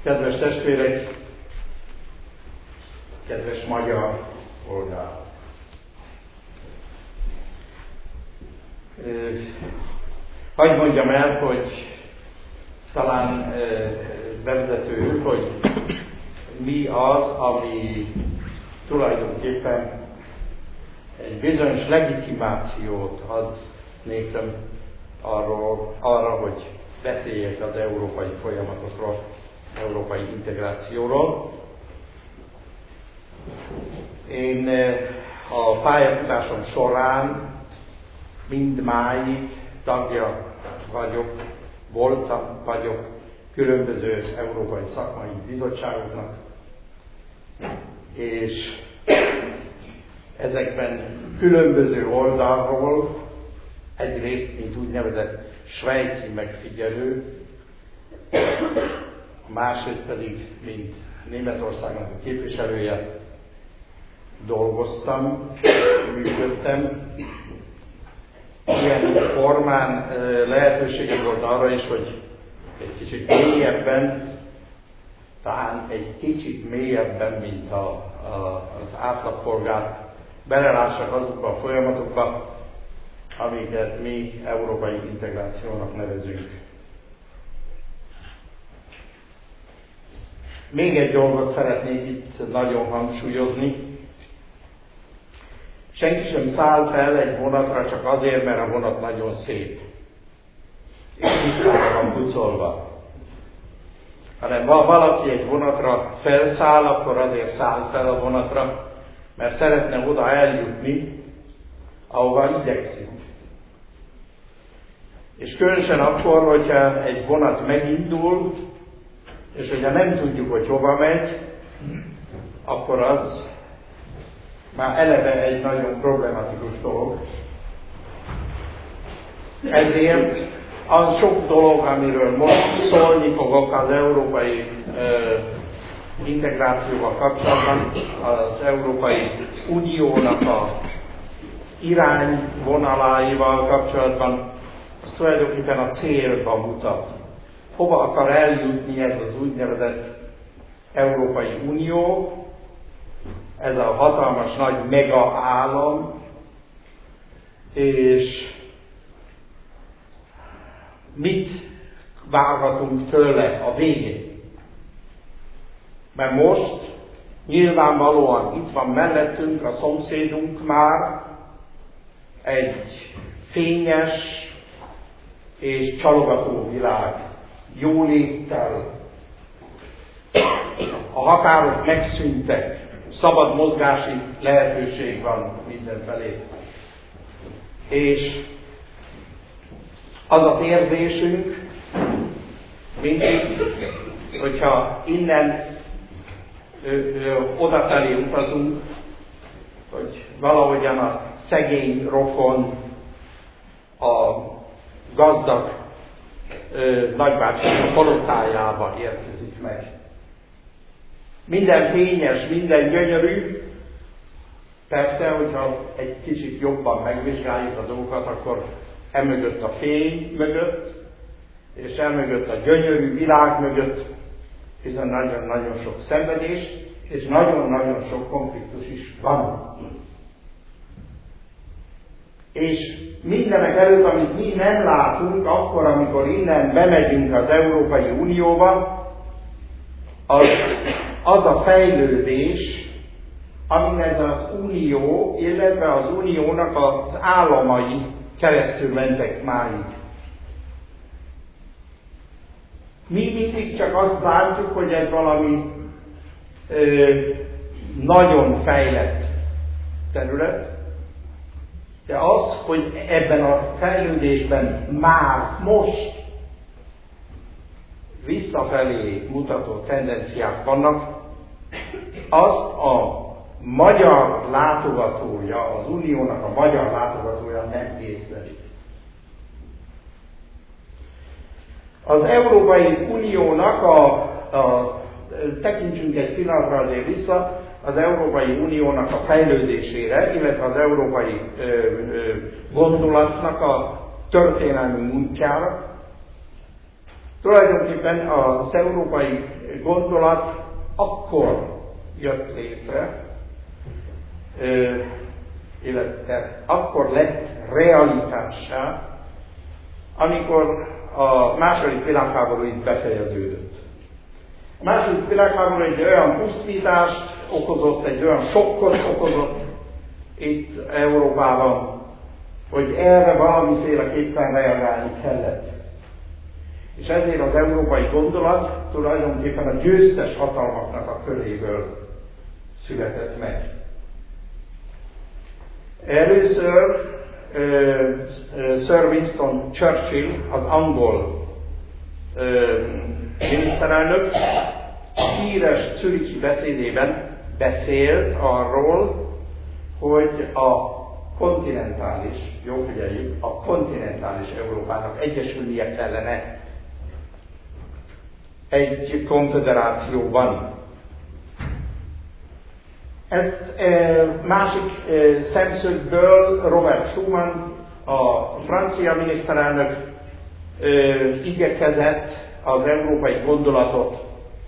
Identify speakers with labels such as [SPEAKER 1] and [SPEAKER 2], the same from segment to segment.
[SPEAKER 1] Kedves testvérek, kedves magyar polgár! Hadd mondjam el, hogy talán bevezető, hogy mi az, ami tulajdonképpen egy bizonyos legitimációt ad nékem arra, hogy beszéljek az európai folyamatokról, európai integrációról. Én a pályafutásom során mindmáig tagja vagyok különböző európai szakmai bizottságoknak, és ezekben különböző oldalról egyrészt, mint úgynevezett svájci megfigyelő, másrészt pedig, mint Németországnak a képviselője dolgoztam, működtem. Ilyen formán lehetőségem volt arra is, hogy egy kicsit mélyebben, talán egy kicsit mélyebben, mint az átlagpolgár, belelássak azokba a folyamatokba, amiket mi európai integrációnak nevezünk. Még egy dolgot szeretnék itt nagyon hangsúlyozni. Senki sem száll fel egy vonatra csak azért, mert a vonat nagyon szép, és tisztára van pucolva. Hanem ha valaki egy vonatra felszáll, akkor azért száll fel a vonatra, mert szeretne oda eljutni, ahova igyekszik. És különösen akkor, hogyha egy vonat megindul, és hogyha nem tudjuk, hogy hova megy, akkor az már eleve egy nagyon problematikus dolog. Ezért az sok dolog, amiről most szólni fogok az európai integrációval kapcsolatban, az Európai Uniónak a irányvonaláival kapcsolatban, az tulajdonképpen a célba mutat. Hova akar eljutni ez az úgynevezett Európai Unió, ez a hatalmas nagy mega állam, és mit várhatunk tőle a végén. Mert most nyilvánvalóan itt van mellettünk a szomszédunk már egy fényes és csalogató világ, jóléttel. A határok megszűntek, szabad mozgási lehetőség van mindenfelé. És az az érzésünk mindig, hogyha innen odafelé utazunk, hogy valahogyan a szegény rokon, a gazdag nagybácsi a palotájába érkezik meg. Minden fényes, minden gyönyörű. Persze, hogyha egy kicsit jobban megvizsgáljuk a dolgokat, akkor emögött a fény mögött, és emögött a gyönyörű világ mögött, hiszen nagyon-nagyon sok szenvedés, és nagyon-nagyon sok konfliktus is van. És mindenek előtt, amit mi nem látunk, akkor, amikor innen bemegyünk az Európai Unióba, az a fejlődés, amin ez az unió, illetve az uniónak az államai keresztül mentek máig. Mi mindig csak azt látjuk, hogy ez valami nagyon fejlett terület, de az, hogy ebben a fejlődésben már most visszafelé mutató tendenciák vannak, azt a magyar látogatója, az uniónak a magyar látogatója nem észleli. Az Európai Uniónak tekintsünk egy pillanatra azért vissza, az Európai Uniónak a fejlődésére, illetve az európai gondolatnak a történelmi útjára. Tulajdonképpen az európai gondolat akkor jött létre, illetve akkor lett realitássá, amikor a második világháború itt befejeződött. A második világháború egy olyan pusztítást okozott, egy olyan sokkot okozott itt Európában, hogy erre valamiféleképpen reagálni kellett. És ezért az európai gondolat tulajdonképpen a győztes hatalmaknak a köréből született meg. Először Sir Winston Churchill, az angol miniszterelnök, a híres zürichi beszédében beszélt arról, hogy a kontinentális, jó figyeljük, a kontinentális Európának egyesülnie kellene egy konfederációban. Ezt másik szemszögből Robert Schuman, a francia miniszterelnök igyekezett az európai gondolatot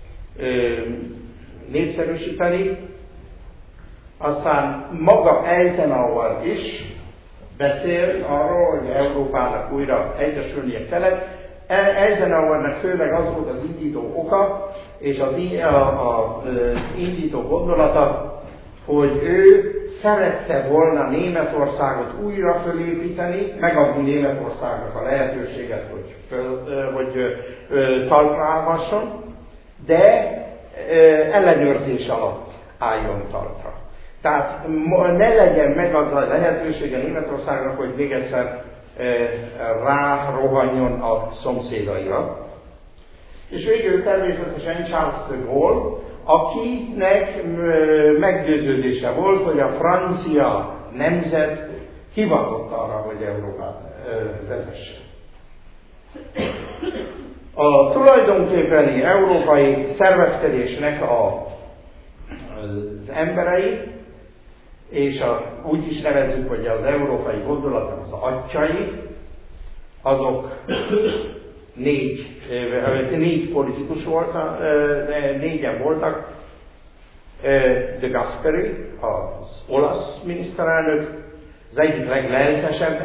[SPEAKER 1] népszerűsíteni, aztán maga Eisenhower is beszél arról, hogy Európának újra egyesülnie kellett. Eisenhowernek főleg az volt az indító oka, és az indító gondolata, hogy ő szerette volna Németországot újra fölépíteni, megadni Németországnak a lehetőséget, hogy talpra állhasson, de ellenőrzés alatt álljon talpra. Tehát ne legyen megadva a lehetősége Németországnak, hogy még egyszer rárohanjon a szomszédaira. És végül természetesen Charles de Gaulle, akinek meggyőződése volt, hogy a francia nemzet hivatott arra, hogy Európát vezesse. A tulajdonképpeni európai szervezkedésnek az emberei, és úgy is nevezzük, hogy az európai gondolatnak az atyai, azok négy politikus voltak, négyen voltak. De Gasperi, az olasz miniszterelnök, az egyik leglelkesebb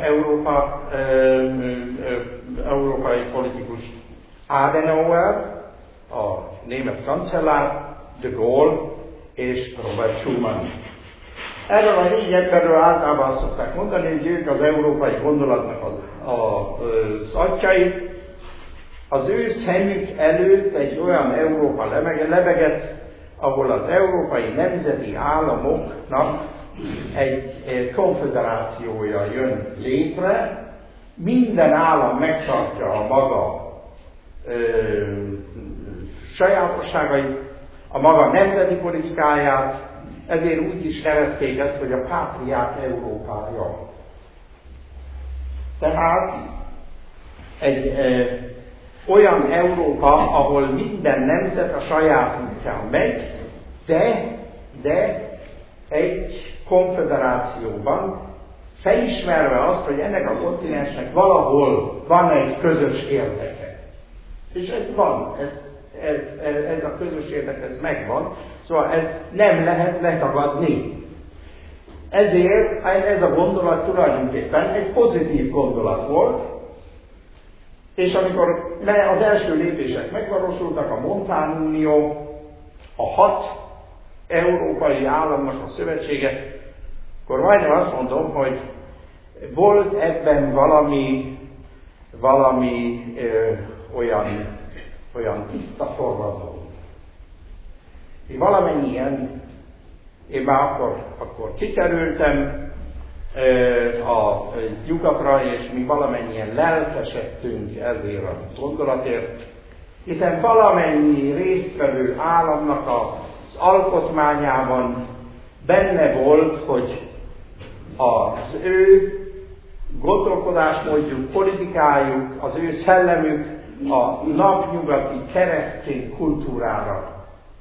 [SPEAKER 1] európai politikus, Adenauer, a német kancellár, de Gaulle és Robert Schuman. Erről a négy emberről általában azt szokták mondani, hogy ők az európai gondolatnak az atyai. Az ő szemük előtt egy olyan Európa lebegett, ahol az európai nemzeti államoknak egy konfederációja jön létre, minden állam megtartja a maga sajátosságait, a maga nemzeti politikáját, ezért úgy is nevezték ezt, hogy a pátriák Európája. Tehát egy olyan Európa, ahol minden nemzet a saját útján megy, de egy konfederációban, felismerve azt, hogy ennek a kontinensnek valahol van egy közös érdeke. És ez van, ez a közös érdek, ez megvan, szóval ez nem lehet letagadni. Ezért ez a gondolat tulajdonképpen egy pozitív gondolat volt, és amikor az első lépések megvalósultak, a Montanunió, a 6 európai államnak a szövetsége, akkor majdnem azt mondom, hogy volt ebben valami olyan tiszta forradalom. Én már akkor kikerültem a nyugatra, és mi valamennyien lelkesedtünk ezért a gondolatért, hiszen valamennyi résztvevő államnak az alkotmányában benne volt, hogy az ő gondolkodásmódjuk, politikájuk, az ő szellemük a napnyugati keresztény kultúrára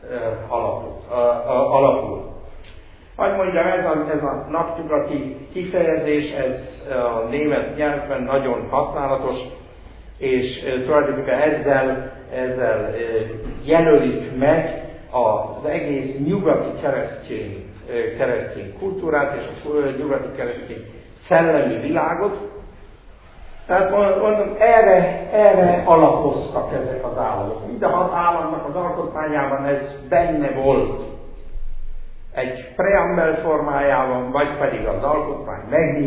[SPEAKER 1] alapul. Hogy mondjam, ez a napnyugati kifejezés, ez a német nyelvben nagyon használatos. és tulajdonképpen ezzel jelölik meg az egész nyugati keresztény kultúrát és a nyugati keresztény szellemi világot. Tehát mondom, erre alapoztak ezek az államok. Mind a 6 államnak az alkotmányában ez benne volt. Egy preambel formájában, vagy pedig az alkotmány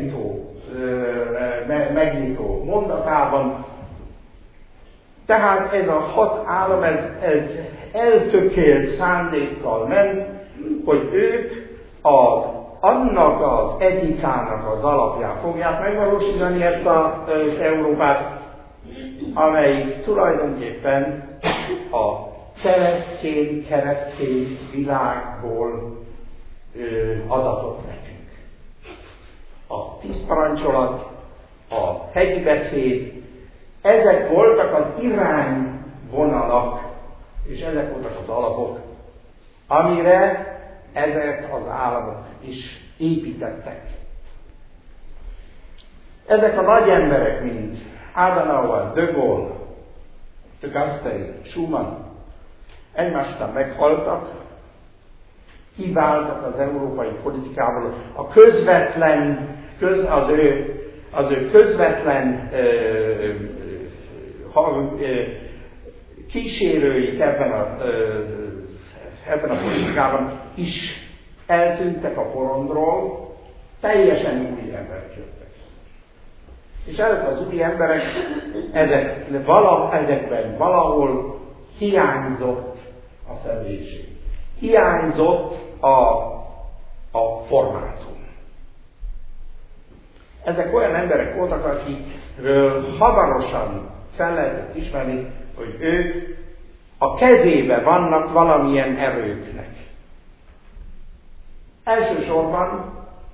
[SPEAKER 1] megnyitó mondatában. Tehát ez a 6 állam ez eltökélt szándékkal ment, hogy ők annak az etikának az alapján fogják megvalósítani ezt az Európát, amelyik tulajdonképpen a keresztény világból adatot nekünk. A 10 parancsolat, a hegybeszéd, ezek voltak az irányvonalak, és ezek voltak az alapok, amire ezek az államok is építettek. Ezek a nagy emberek, mint Adenauer, de Gaulle, de Gasperi, Schumann, egymás után meghaltak, kiváltak az európai politikából. Az ő közvetlen kísérőik ebben a politikában is eltűntek a porondról, teljesen új emberek jöttek. És ezek az új emberek, ezekben valahol hiányzott a személyiség. Hiányzott a formátum. Ezek olyan emberek voltak, akikről hamarosan fel lehetett ismerni, hogy ők a kezébe vannak valamilyen erőknek. Elsősorban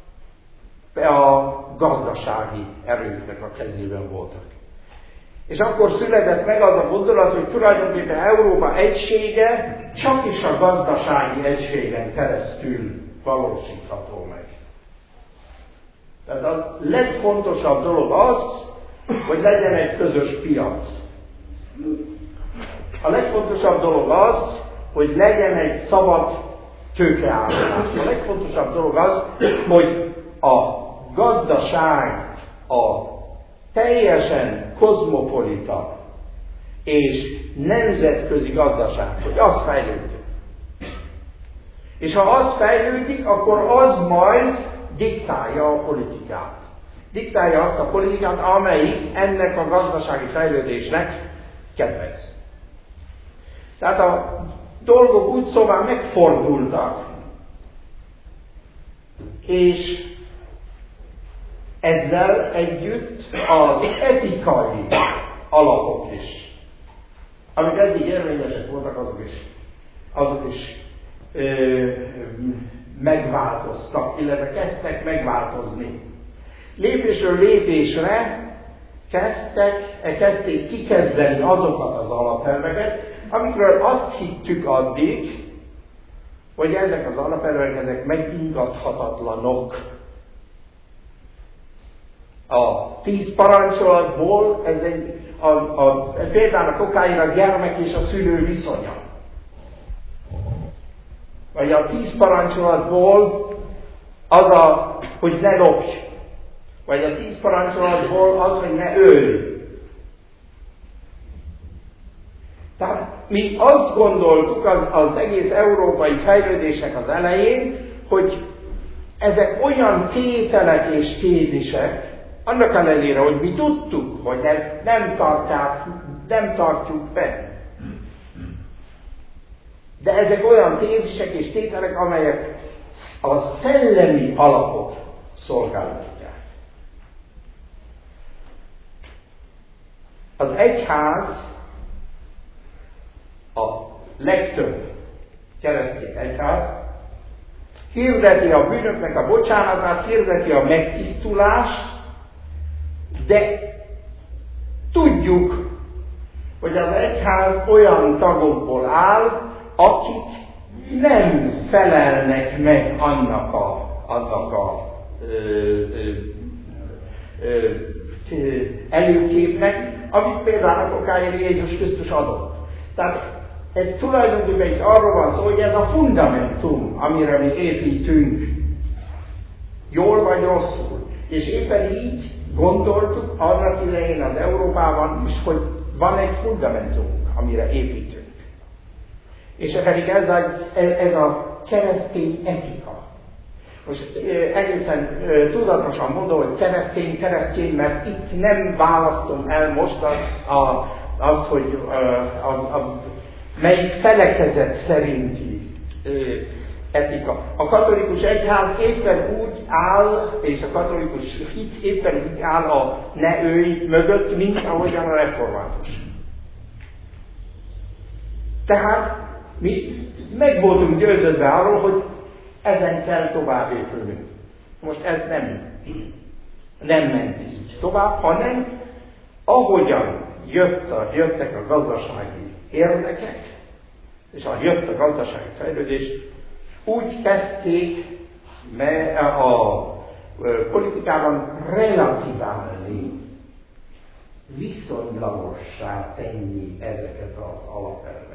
[SPEAKER 1] a gazdasági erőknek a kezében voltak. És akkor született meg az a gondolat, hogy tulajdonképpen Európa egysége csak is a gazdasági egységen keresztül valósítható meg. Tehát a legfontosabb dolog az, hogy legyen egy közös piac. A legfontosabb dolog az, hogy legyen egy szabad tőkeáramlás. A legfontosabb dolog az, hogy a gazdaság a teljesen kozmopolita és nemzetközi gazdaság, hogy az fejlődjön. És ha az fejlődik, akkor az majd diktálja a politikát. Diktálja azt a politikát, amelyik ennek a gazdasági fejlődésnek kedvez. Tehát a dolgok úgy szóval megfordultak, és ezzel együtt az etikai alapok is, amik eddig érvényesek voltak, azok is megváltoztak, illetve kezdtek megváltozni. Lépésről lépésre kezdték kikezdeni azokat az alapelveket, amikről azt hittük addig, hogy ezek az alapelvek ezek megingathatatlanok. A 10 parancsolatból ez például a kokáin a gyermek és a szülő viszonya. Vagy a 10 parancsolatból az hogy ne lopj. Vagy a 10 parancsolatból az, hogy ne ölj. Tehát mi azt gondoltuk az egész európai fejlődésnek az elején, hogy ezek olyan tételek és tézisek, annak ellenére, hogy mi tudtuk, hogy ezt nem tartjuk be. De ezek olyan tézisek és tételek, amelyek a szellemi alapot szolgáltatják. Az egyház, a legtöbb keresztény egyház hirdeti a bűnöknek a bocsánatát, hirdeti a megtisztulást, de tudjuk, hogy az egyház olyan tagokból áll, akik nem felelnek meg annak a előképnek, amit például okáért Jézus Krisztus adott. Tehát ez tulajdonképpen itt arról van szó, hogy ez a fundamentum, amire mi építünk, jól vagy rosszul. És éppen így gondoltuk annak idején az Európában is, hogy van egy fundamentum, amire építünk. És pedig ez a keresztény etika. Most egészen tudatosan mondom, hogy keresztény, mert itt nem választom el most az hogy melyik felekezet szerinti etika. A katolikus egyház éppen úgy áll, és a katolikus hit éppen úgy áll a ne őj mögött, mint ahogyan a református. Tehát mi meg voltunk győződve arról, hogy ezen kell tovább épülnünk. Most ez nem ment így tovább, hanem ahogyan jöttek a gazdasági érdekek, és jött a gazdasági fejlődés, úgy kezdték a politikában relativálni, viszonylagossá tenni ezeket az alapelveket.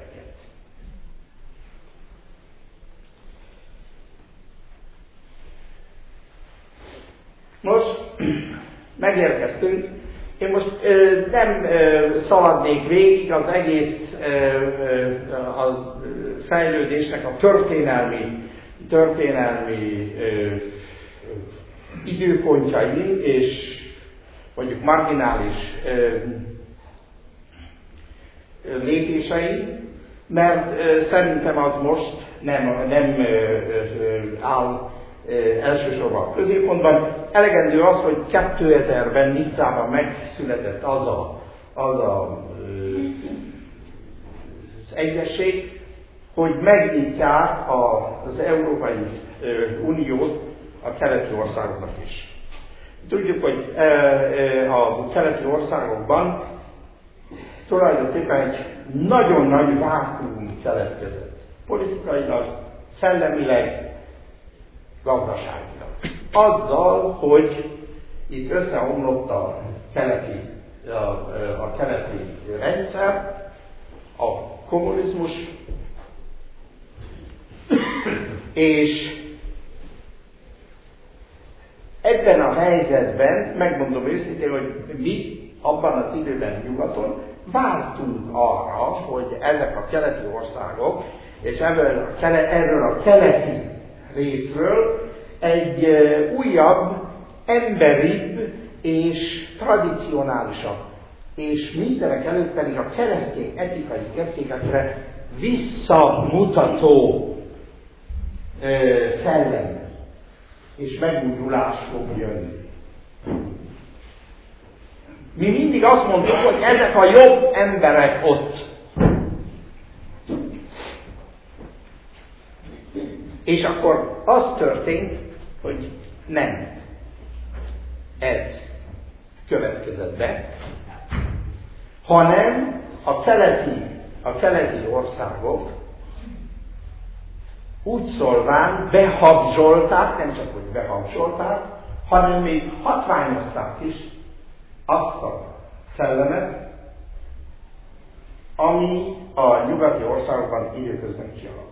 [SPEAKER 1] Most megérkeztünk. Én most nem szaladnék végig az egész a fejlődésnek a történelmi időpontjai és mondjuk marginális lépései, mert szerintem az most nem áll elsősorban a középpontban. Elegendő az, hogy 2000-ben Nizzában megszületett az egyesség, hogy megnyitják az Európai Uniót a keleti országoknak is. Tudjuk, hogy a keleti országokban tulajdonképpen egy nagyon nagy vákuum keletkezett. Politikailag, szellemileg, gazdaságilag. Azzal, hogy itt összeomlott a keleti rendszer, a kommunizmus, és ebben a helyzetben, megmondom őszintén, hogy mi abban az időben nyugaton vártunk arra, hogy ezek a keleti országok, és erről a keleti részről egy újabb, emberibb és tradicionálisabb, és mindenek előtt pedig a keresztény etikai értékekre visszamutató szellem és megújulás fog jönni. Mi mindig azt mondtuk, hogy ezek a jobb emberek ott. És akkor az történt, hogy nem ez következett be, hanem a keleti országok úgy szólván behabzsolták, nem csak hogy behabzsolták, hanem még hatványozták is azt a szellemet, ami a nyugati országokban időközben kialakult.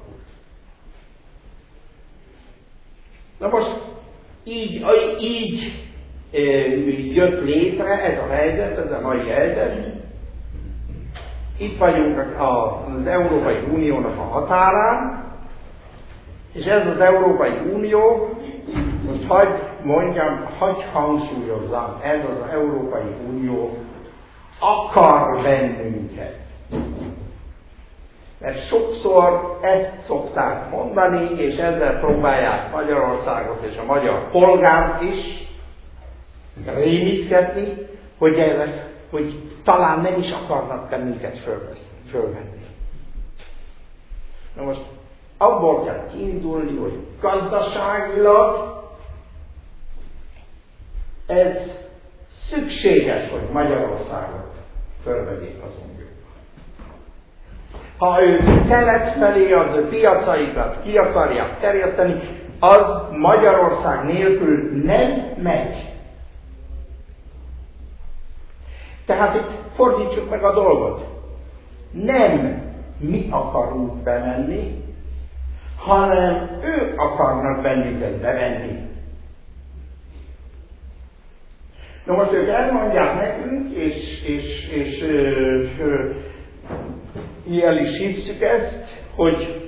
[SPEAKER 1] Na most így jött létre ez a helyzet, ez a mai helyzet. Itt vagyunk az Európai Uniónak a határán, és ez az Európai Unió, most hagy hangsúlyozzam, ez az Európai Unió akar bennünket. Mert sokszor ezt szokták mondani, és ezzel próbálják Magyarországot és a magyar polgárt is rémítgetni, hogy talán nem is akarnak bennünket fölvenni. Na most abból kell kiindulni, hogy gazdaságilag ez szükséges, hogy Magyarországot fölvegyék az Unióba. Ha ők kelet felé az ő piacaikat ki akarják terjeszteni, az Magyarország nélkül nem megy. Tehát itt fordítsuk meg a dolgot. Nem mi akarunk bemenni, hanem ők akarnak bennünket bevenni. Na most ők elmondják nekünk, és mi el is hisszük ezt, hogy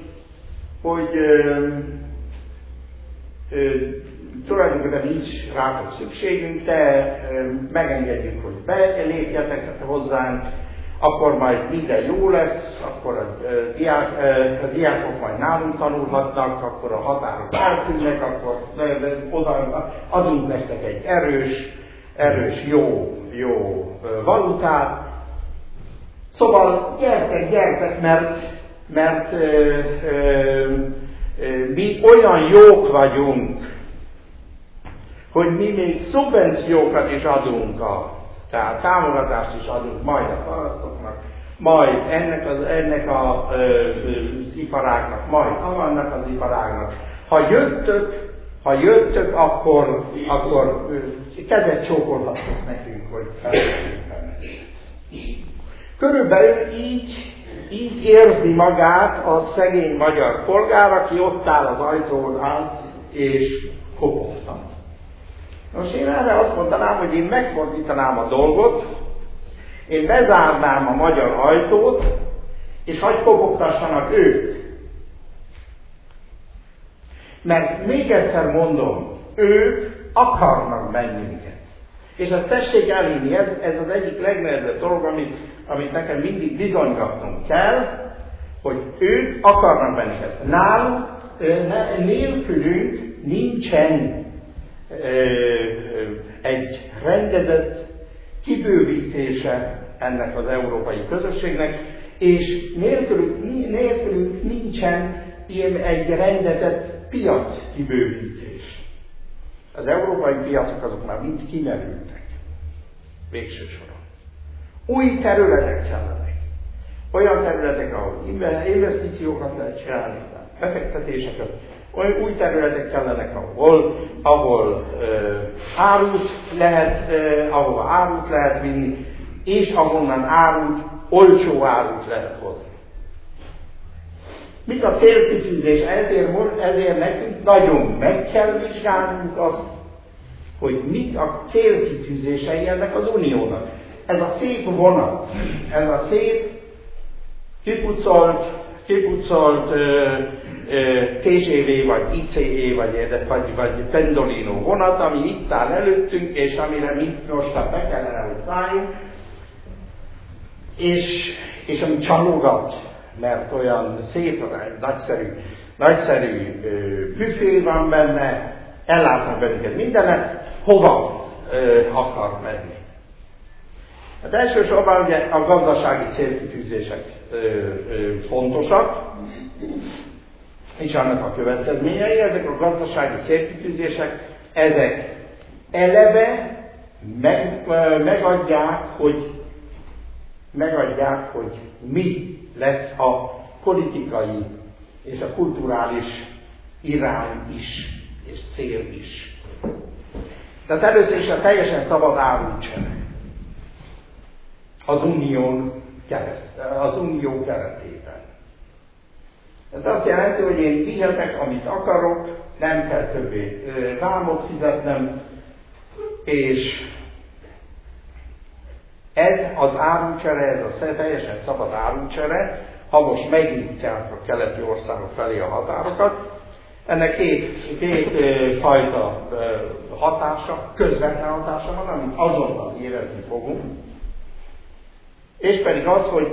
[SPEAKER 1] tulajdonképpen nincs rátok szükségünk, de megengedjük, hogy belépjetek hozzánk, akkor majd minden jó lesz, akkor a diákok majd nálunk tanulhatnak, akkor a határok eltűnnek, akkor oda adunk nektek egy erős, jó valutát. Szóval gyertek, mert mi olyan jók vagyunk, hogy mi még szubvenciókat is adunk, tehát támogatást is adunk majd a parasztoknak, majd ennek az iparágnak, majd annak az iparágnak. Ha jöttök, akkor kezet csókolhatok nekünk, hogy feltétlenül. Körülbelül így érzi magát a szegény magyar polgár, aki ott áll az ajtón át, és kopogtat. Most én erre azt mondanám, hogy én megfordítanám a dolgot, én bezárnám a magyar ajtót, és hadd kopogtassanak ők. Mert még egyszer mondom, ők akarnak bennünket. És azt tessék elhinni, ez az egyik legnehezebb dolog, amit nekem mindig bizonygatnunk kell, hogy ők akarnak bennünket. Nélkülünk nincsen egy rendezett kibővítése ennek az európai közösségnek, és nélkülünk nincsen ilyen egy rendezett piac kibővítés. Az európai piacok azok már mind kimerültek. Végső soron. Új területek kellenek. Olyan területek, ahol investíciókat lehet csinálni, befektetéseket. Olyan új területek kellenek, ahol ahova árut lehet vinni, és ahonnan olcsó árut lehet hozni. Mit a célkitűzés? Ezért nekünk nagyon meg kell vizsgálnunk azt, hogy mik a célkitűzései ennek az uniónak. Ez a szép vonat, ez a szép kipucolt TGV, vagy ICE, vagy Pendolino vonat, ami itt áll előttünk, és amire mi most be kellene, hogy szálljunk, és ami csalogat, mert olyan szép, nagyszerű büfé van benne, ellátnak bennünket mindenet, hova akar menni. Hát elsősorban ugye a gazdasági célkitűzések fontosak, és annak a következményei, ezek a gazdasági célkitűzések, ezek eleve megadják, hogy mi lesz a politikai és a kulturális irány is, és cél is. Tehát először is a teljesen szabad árulcsere az unió keretében. Ez azt jelenti, hogy én vihetek, amit akarok, nem kell többé vámot fizetnem, és ez az árucsere, ez a teljesen szabad árucsere, ha most megnyitják a keleti országok felé a határokat, ennek két fajta hatása, közvetlen hatása van, amit azonnal érezni fogunk, és pedig az, hogy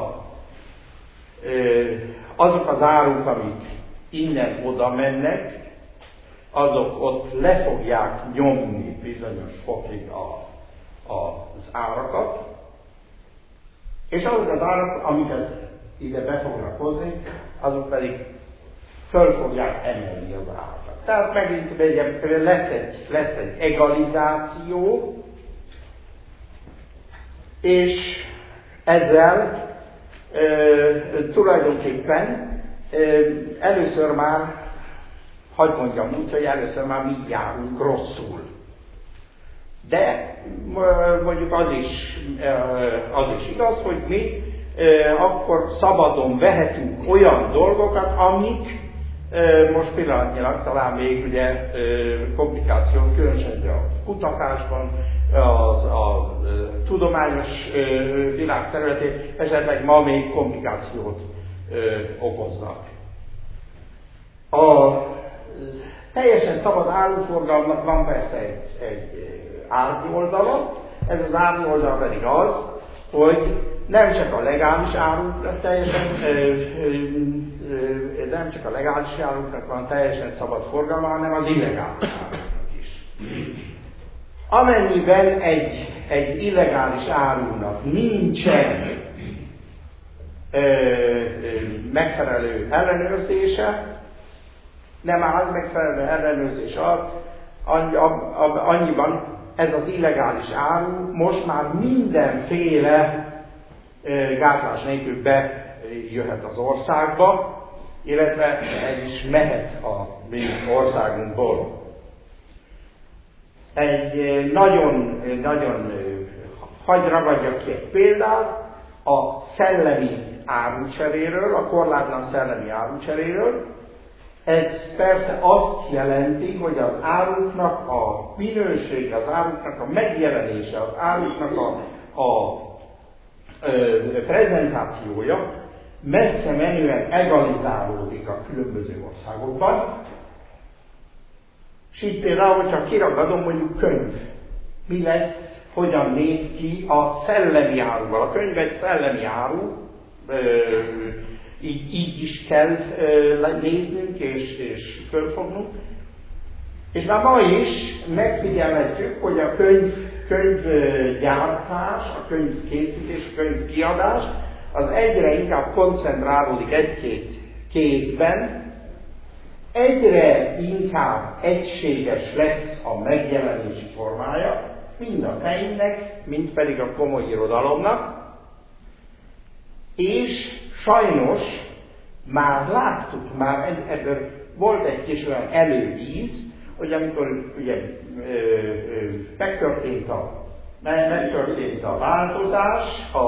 [SPEAKER 1] azok az áruk, amik innen oda mennek, azok ott le fogják nyomni bizonyos fokig az árakat, és azok az árak, amiket ide be fognak hozni, azok pedig föl fogják emelni az árakat. Tehát megint lesz egy egalizáció, és ezzel tulajdonképpen először már, hadd mondjam úgy, hogy először már mi járunk rosszul. De mondjuk az is igaz, hogy mi akkor szabadon vehetünk olyan dolgokat, amik most pillanatnyilag talán még ugye komplikáció, különösen a kutatásban, a tudományos világ területén esetleg ma még komplikációt okoznak. A teljesen szabad áruforgalomnak van persze egy árnyoldala, ez az árnyoldal pedig az, hogy nem csak a legális áruknak nem csak a legális áruknak van teljesen szabad forgalma, hanem az illegális áruknak is. Amennyiben egy illegális árunak nincsen megfelelő ellenőrzése, nem áll megfelelő ellenőrzés annyiban ez az illegális áru most már mindenféle gátlás nélkül bejöhet az országba, illetve el is mehet a mi országunkból. Egy nagyon hagy ragadjak ki egy példát a szellemi árucseréről, a korlátlan szellemi árucseréről. Ez persze azt jelenti, hogy az áruknak a minősége, az áruknak a megjelenése, az áruknak a prezentációja messze menően egalizálódik a különböző országokban. És itt például, hogyha kiragadom mondjuk könyv, mi lesz, hogyan néz ki a szellemi áruval. A könyv egy szellemi áru, így is kell néznünk és fölfognunk. És már ma is megfigyelhetjük, hogy a könyvgyártás, a könyvkészítés, a könyvkiadás az egyre inkább koncentrálódik egy-két kézben, egyre inkább egységes lesz a megjelenési formája, mind a feinek, mind pedig a komoly irodalomnak, és sajnos már láttuk, már ebből volt egy kis olyan elővíz, hogy amikor ugye megtörtént a változás,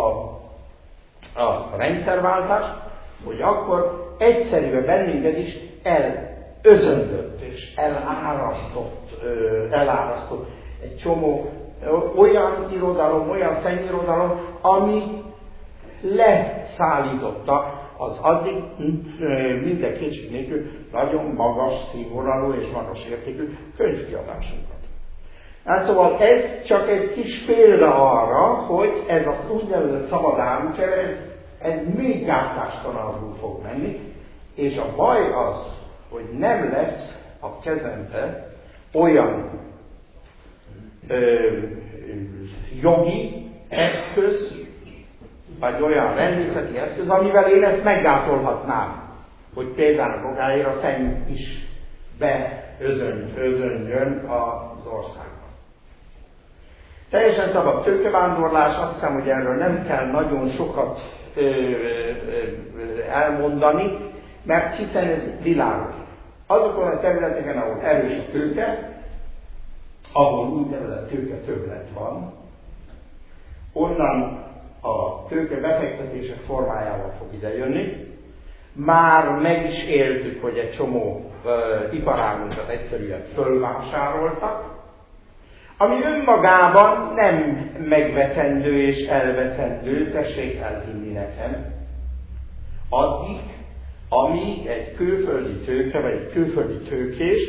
[SPEAKER 1] a rendszerváltás, hogy akkor egyszerűen bennünket is elözöndött és elárasztott egy csomó olyan irodalom, olyan szennyirodalom, ami leszállította az addig minden kétség nélkül nagyon magas színvonalú és magas értékű könyvkiadásunkat. Hát szóval ez csak egy kis példa arra, hogy ez az úgynevezett szabad árucsere, ez még gátlástalanul fog menni, és a baj az, hogy nem lesz a kezembe olyan jogi eszköz, vagy olyan rendészeti eszköz, amivel én ezt meggátolhatnám, hogy például magáért a szenny is beözönjön az országba. Teljesen szabad tőkevándorlás, azt hiszem, hogy erről nem kell nagyon sokat elmondani, mert hiszen ez világos. Azokon a területeken, ahol erős a tőke, ahol úgynevezett tőketöbblet van, onnan a tőke befektetések formájával fog idejönni. Már meg is éltük, hogy egy csomó iparágunkat egyszerűen fölvásároltak, ami önmagában nem megvetendő és elvetendő, tessék elhinni nekem, addig, amíg egy külföldi tőke, vagy egy külföldi tőkés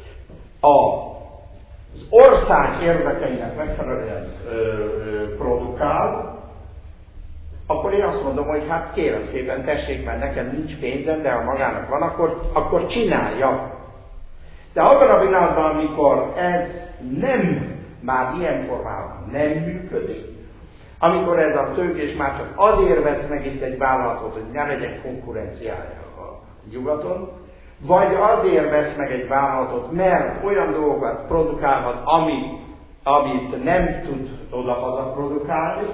[SPEAKER 1] az ország érdekeinek megfelelően produkál, akkor én azt mondom, hogy hát kérem szépen, tessék, mert nekem nincs pénzem, de ha magának van, akkor csinálja. De abban a pillanatban, amikor ez már ilyen formában nem működik, amikor ez a tőkés már csak azért vesz meg itt egy vállalatot, hogy ne legyen konkurenciája a nyugaton, vagy azért vesz meg egy vállalatot, mert olyan dolgokat produkálhat, amit nem tud odahaza produkálni,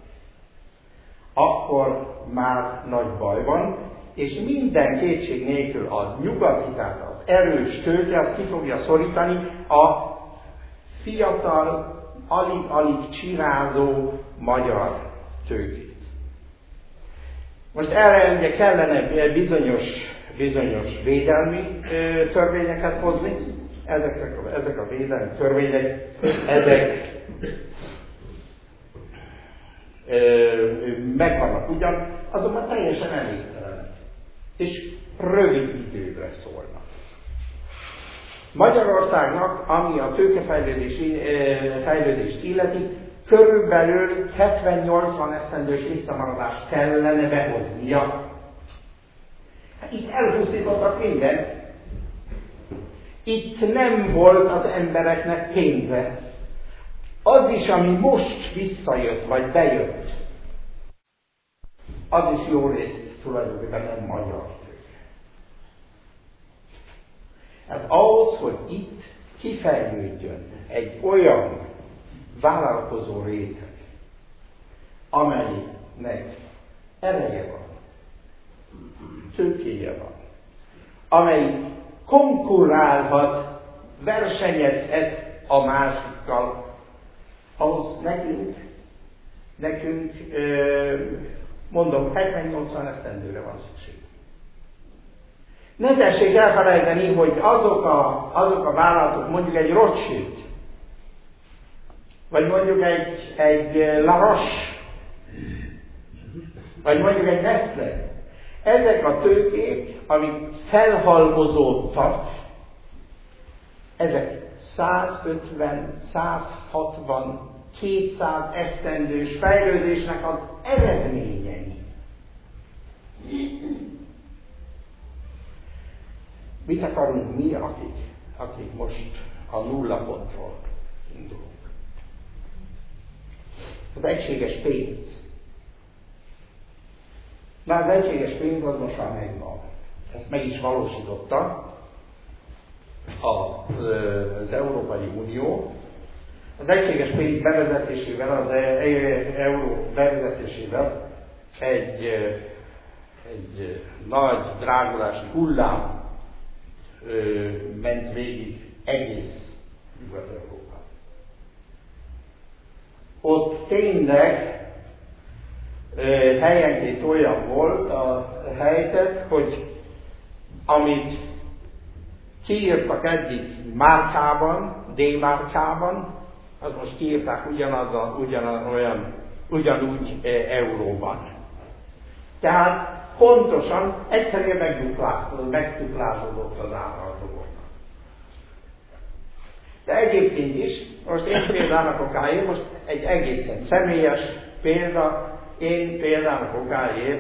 [SPEAKER 1] akkor már nagy baj van, és minden kétség nélkül a nyugati, tehát az erős tőke, az ki fogja szorítani a fiatal, alig-alig csirázó magyar tőkét. Most erre ugye kellene bizonyos védelmi törvényeket hozni. Ezek a védelmi törvények, ezek megvannak ugyan, azonban teljesen elégtelen. És rövid időre szólnak. Magyarországnak, ami a tőkefejlődést illeti, körülbelül 70-80 esztendős visszamaradást kellene behoznia. Hát itt elhúzítottak mindent. Itt nem volt az embereknek pénze. Az is, ami most visszajött, vagy bejött, az is jó részt tulajdonképpen nem magyar tőke. Hát ahhoz, hogy itt kifejlődjön egy olyan vállalkozó réteg, amelynek ereje van, tőkéje van, amely konkurálhat, versenyezhet a másikkal, ahhoz nekünk mondom, 70-80 esztendőre van szükség. Ne tessék elfelejteni, hogy azok a vállalatok, mondjuk egy Rothschild, vagy mondjuk egy La Roche, vagy mondjuk egy Nestlé, ezek a tőkék, amik felhalmozódtak, ezek 150, 160, 200 esztendős fejlődésnek az eredményei. Mit akarunk mi, akik most a nulla pontról indulunk? Az egységes pénz. Már az egységes pénz az most már megvan. Ezt meg is valósította az Európai Unió. Az egységes pénz bevezetésével, az euró bevezetésével egy nagy drágulási hullám ment végig egész Nyugat-Európán. Ott tényleg helyenként olyan volt a helyzet, hogy amit kiírtak eddig márkában, D-márkában, az most kiírták ugyanúgy euróban. Tehát pontosan egyszerűen megduplázódott az ára a dolognak. De egyébként is, most én példának okáért, most egy egészen személyes példa, én példának okáért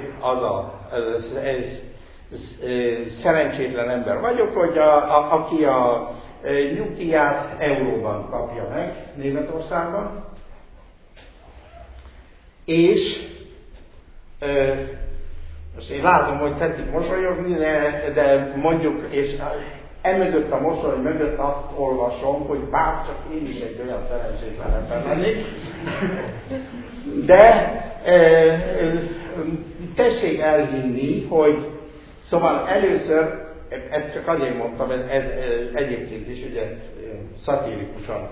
[SPEAKER 1] szerencsétlen ember vagyok, hogy aki a nyugdíját euróban kapja meg Németországban, és most én látom, hogy tetszik mosolyogni, de mondjuk, és emögött a mosoly mögött azt olvasom, hogy bárcsak én is egy olyan szerencsétlen ember lennék. De tessék elhinni, hogy szóval először, ezt csak azért mondtam, ez egyébként is ugye szatírikusan,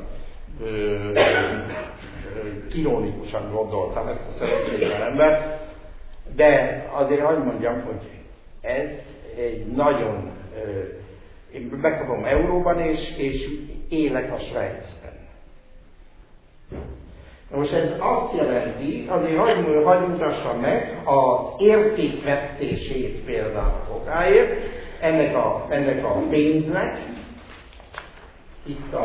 [SPEAKER 1] ironikusan gondoltam ezt a szerencsétlen embert, de azért hadd mondjam, hogy ez egy nagyon, én megkapom euróban és élek a Svájcban. Most ez azt jelenti, azért hadd mutassam meg az értékvesztését például okáért, ennek a pénznek, itt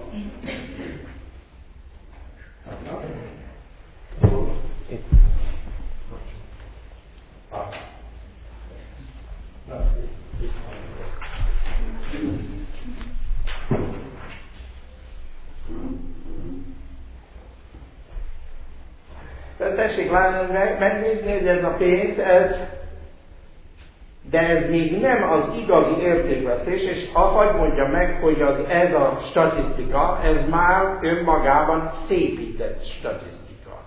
[SPEAKER 1] tessék megnézni, hogy ez a pénz, de ez még nem az igazi értékvesztés, és hadd mondja meg, hogy ez a statisztika, ez már önmagában szépített statisztika.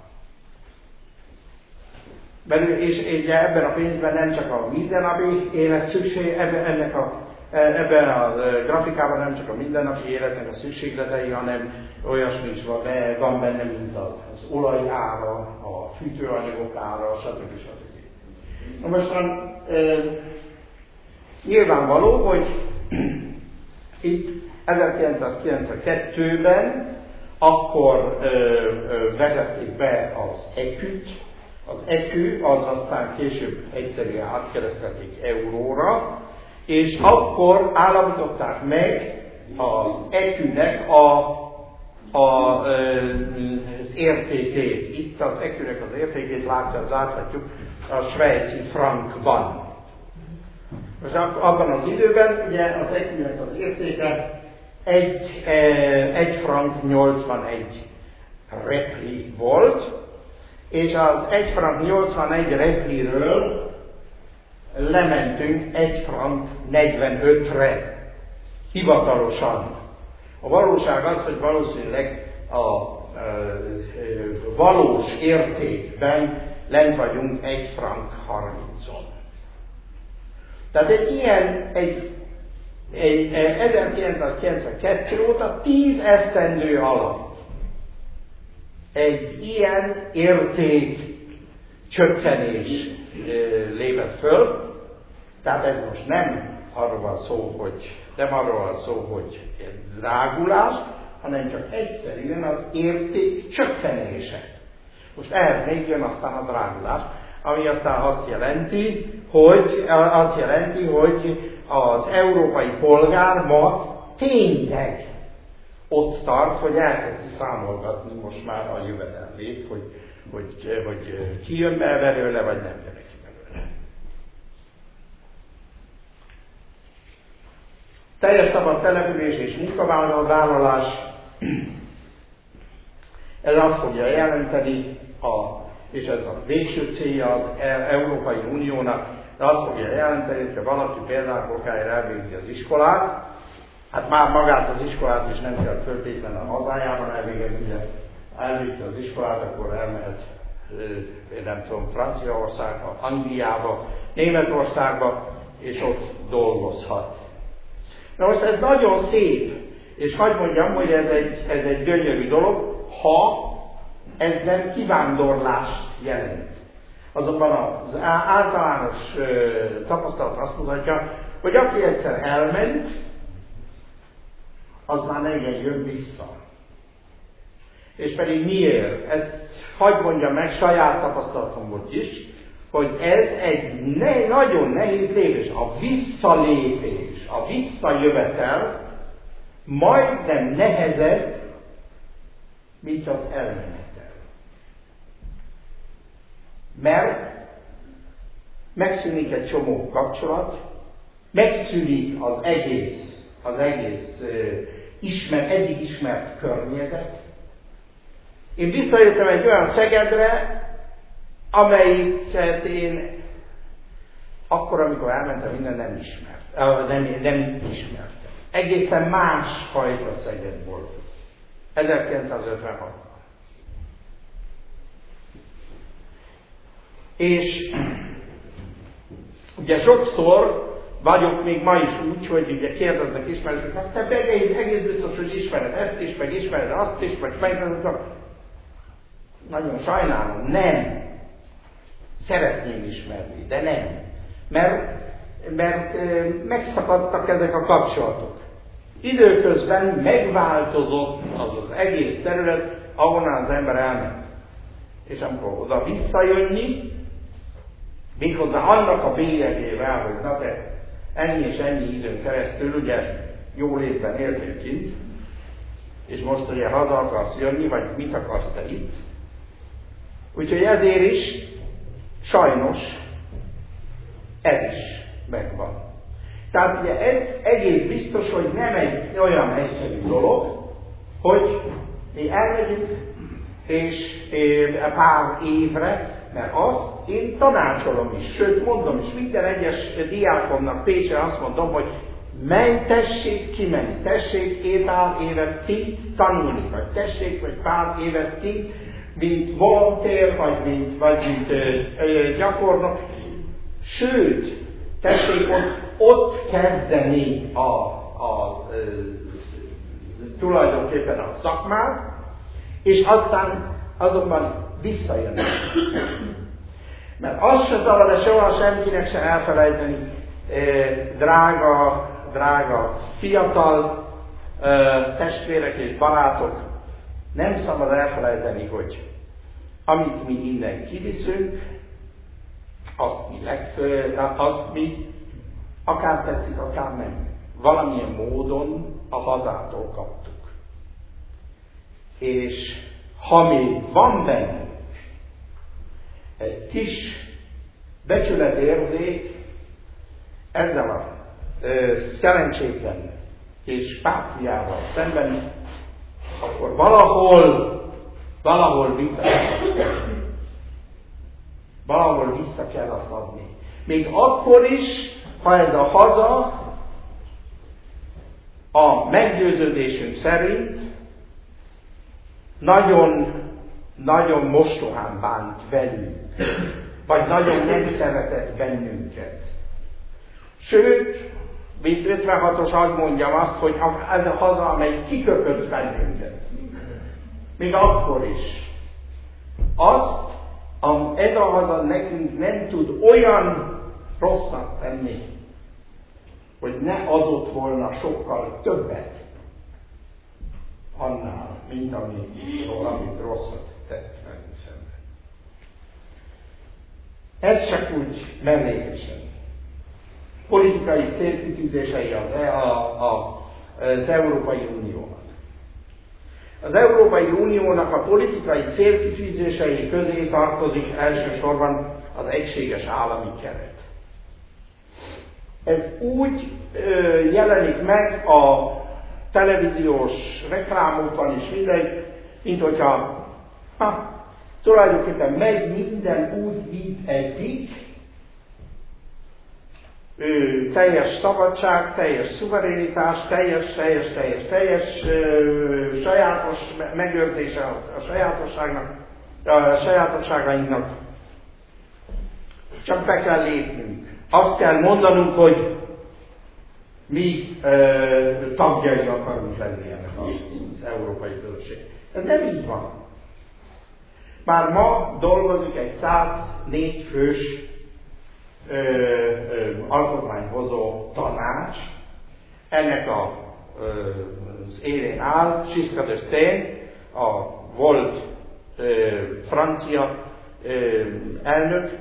[SPEAKER 1] És ebben a pénzben nem csak a mindennapi élet szükség, ennek a ebben a grafikában nem csak a mindennapi életnek a szükségletei, hanem olyasmi is van benne, mint az olaj ára, a fűtőanyagok ára, stb. Na most nyilvánvaló, hogy itt 1992-ben akkor vezették be az EKÜ-t. Az EKÜ az aztán később egyszerűen átkeresztelték euróra, és akkor állapították meg az EKÜ-nek az értékét. Itt az EKÜ-nek az értékét láthatjuk a svájci frankban. Most abban az időben ugye az EKÜ-nek az értéke 1 frank 81 repli volt, és az 1 frank 81 repliről lementünk 1 frank 45-re, hivatalosan. A valóság az, hogy valószínűleg a valós értékben lent vagyunk 1 frank 30-on. Tehát egy 1992 óta 10 esztendő alatt egy ilyen érték csökkenés lépett föl, tehát ez most nem arról van szó, hogy drágulás, hanem csak egyszerűen az érték csökkenése. Most ehhez még jön aztán a drágulás, ami aztán azt jelenti, hogy az európai polgár ma tényleg ott tart, hogy elkezdi számolgatni most már a jövedelmét, hogy ki jön be belőle, vagy nem jön ki belőle. Teljes szabad település és munkavállalás, ez azt fogja jelenteni, és ez a végső célja az Európai Uniónak, de azt fogja jelenteni, hogyha valaki például okáért elvégzi az iskolát, hát már magát az iskolát is nem kell föltétlenül a hazájában elvégezni, ugye elvégzi az iskolát, akkor elmehet, én nem tudom, Franciaországba, Angliába, Németországba, és ott dolgozhat. Na most ez nagyon szép, és hadd mondjam, hogy ez egy gyönyörű dolog, ha ez nem kivándorlást jelent. Azonban az általános tapasztalat azt mutatja, hogy aki egyszer elment, az már nem jön vissza. És pedig miért? Ezt hadd mondjam meg saját tapasztalatomból is, hogy ez egy nagyon nehéz lépés. A visszalépés, a visszajövetel majdnem nehezebb, mint az elmenetel. Mert megszűnik egy csomó kapcsolat, megszűnik az egész eddig ismert környezet. Én visszajöttem egy olyan Szegedre, amelyiket én akkor, amikor elmentem, minden nem ismertem. Egészen más fajta Szeged volt. 1956-ban. És ugye sokszor vagyok még ma is úgy, hogy ugye kérdeznek ismerősök, hát te egész biztos, hogy ismered ezt is, meg ismered azt is, meg nagyon sajnálom, nem. Szeretném ismerni, de nem. Mert megszakadtak ezek a kapcsolatok. Időközben megváltozott az egész terület, ahonnan az ember elment. És amikor oda visszajönni, méghozzá annak a bélyegével, hogy na te ennyi és ennyi időn keresztül, ugye jó létben éltél kint, és most ugye haza akarsz jönni, vagy mit akarsz te itt. Úgyhogy ezért is sajnos ez is megvan. Tehát ugye ez egész biztos, hogy nem egy olyan egyszerű dolog, hogy mi elmegyünk és pár évre, mert azt én tanácsolom is, sőt mondom is, minden egyes diákomnak Pécsre azt mondom, hogy tessék kimenni, tessék pár évet kint tanulni, vagy tessék, vagy pár évet kint, mint volontér, vagy mint gyakornok. Sőt, tessék ott kezdeni tulajdonképpen a szakmát, és aztán azonban visszajönni. Mert azt se szabad soha senkinek se elfelejteni, drága fiatal testvérek és barátok, nem szabad elfelejteni, hogy amit mi innen kiviszünk, azt mi akár tetszik, akár nem, valamilyen módon a hazától kaptuk. És ha még van bennünk egy kis becsületérzék ezzel a szerencsétlen és pátriával szemben, akkor valahol vissza kell azt adni. Még akkor is, ha ez a haza a meggyőződésünk szerint nagyon mostohán bánt velünk, vagy nagyon nem szeretett bennünket. Sőt, mint 56-os hadd mondjam azt, hogy ez a haza, amely kiköpött bennünket. Még akkor is. Ez a haza nekünk nem tud olyan rosszat tenni, hogy ne adott volna sokkal többet annál, mint amit rosszat tett velünk szemben. Ez csak úgy mellékesen. Politikai célkitűzései az Európai Uniónak. Az Európai Uniónak a politikai célkitűzései közé tartozik elsősorban az egységes állami keret. Ez úgy jelenik meg a televíziós reklámokban is mindegy, mint hogyha tulajdonképpen megy minden úgy, mint eddig, teljes szabadság, teljes szuverenitás, teljes sajátos megőrzése a sajátosságainknak. Csak be kell lépnünk. Azt kell mondanunk, hogy mi tagjai akarunk lenni ennek az európai közösség. Ez nem így van. Már ma dolgozik egy 104 fős alkotmánymhozó tanács, ennek az élén áll Giscard d'Estaing, a volt francia elnök,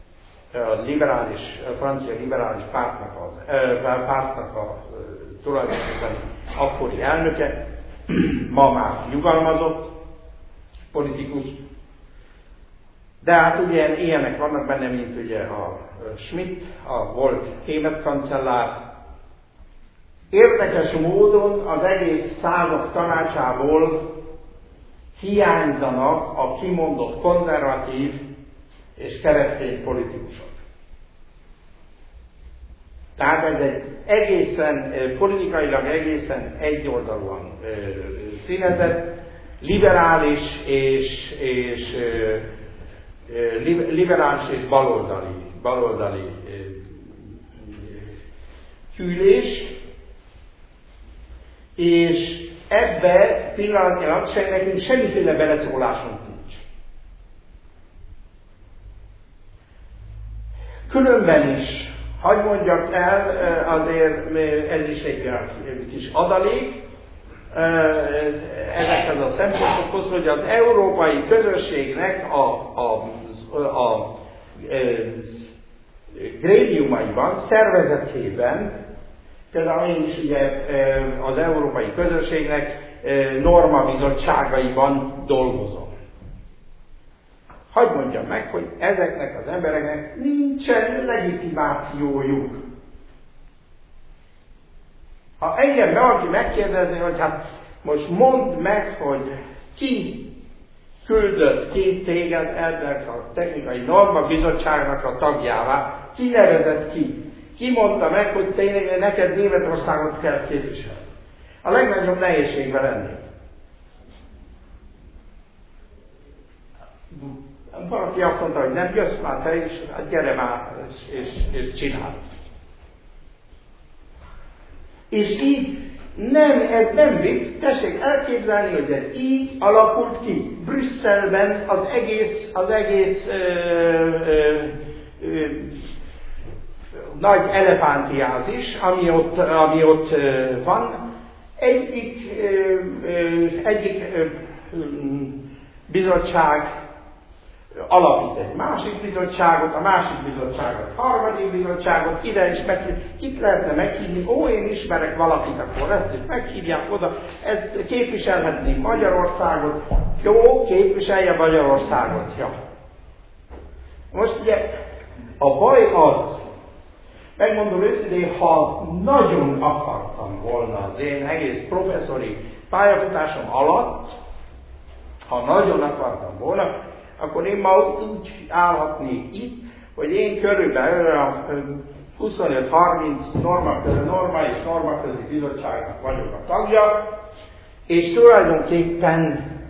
[SPEAKER 1] a francia liberális pártnak a tulajdonképpen akkori elnöke, ma már nyugalmazott politikus, de hát ugye ilyenek vannak benne, mint ugye a Schmidt, a volt német kancellár. Érdekes módon az egész század tanácsából hiányzanak a kimondott konzervatív és keresztény politikusok. Tehát ez egy egészen, politikailag egészen egyoldalúan színezett, liberális és baloldali hűlés, és ebbe pillanatnyilag nekünk semmiféle beleszólásunk nincs. Különben is, hadd mondjak el, azért ez is egy kis adalék ezekhez a szempontokhoz, hogy az európai közösségnek a grémiumaiban, szervezetében, például én is ugye az európai közösségnek normabizottságaiban dolgozom. Hadd mondjam meg, hogy ezeknek az embereknek nincsen legitimációjuk. Ha engem valaki megkérdezni, hogy hát most mondd meg, hogy ki küldött ki téged ennek a technikai norma bizottságnak a tagjává, ki nevezett ki? Ki mondta meg, hogy tényleg neked Németországot kell képviselni? A legnagyobb nehézségben lenni. Valaki azt mondta, hogy nem jössz már te is, hát gyere már és csinálj.
[SPEAKER 2] És így ez nem vicc, tessék elképzelni, hogy ez így alakult ki. Brüsszelben az egész nagy elefántiázis, ami ott van, egyik bizottság alapít egy másik bizottságot, a másik bizottságot, harmadik bizottságot, ide is itt lehetne meghívni, én ismerek valakit, akkor ezt is meghívják oda, ezt képviselhetnénk Magyarországot, jó, képviselje Magyarországot, ja. Most ugye a baj az, megmondom őszintén, ha nagyon akartam volna az én egész professzori pályafutásom alatt, ha nagyon akartam volna, akkor én ma úgy állhatnék itt, hogy én körülbelül a 25-30 norma és normaközi bizottságnak vagyok a tagja, és tulajdonképpen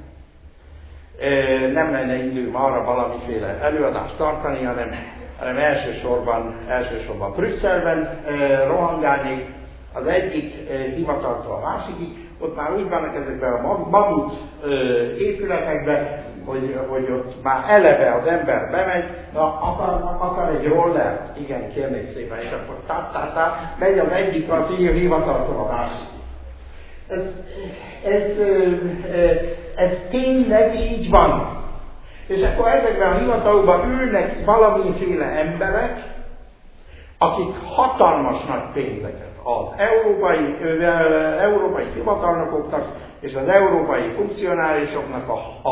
[SPEAKER 2] nem lenne időm arra valamiféle előadást tartani, hanem elsősorban Brüsszelben rohangálnék az egyik hivataltól a másikig. Ott már úgy vannak ezekben a mamut épületekben, hogy ott már eleve az ember bemegy, akar egy rollert, igen, kérnék szépen, és akkor megy az egyik a hivataltól a másik. Ez tényleg így van. És akkor ezekben a hivatalokban ülnek valamiféle emberek, akik hatalmas nagy pénzeket az európai hivatalnokoknak és az európai funkcionárisoknak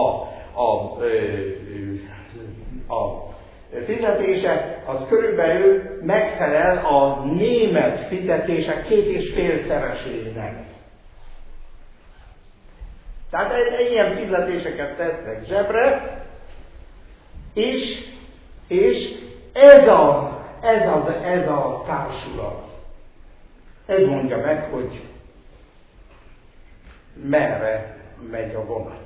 [SPEAKER 2] a fizetése, az körülbelül megfelel a német fizetések 2,5-szeresének. Tehát ilyen fizetéseket tesznek zsebre, és ez a társulat, ez mondja meg, hogy merre megy a vonat.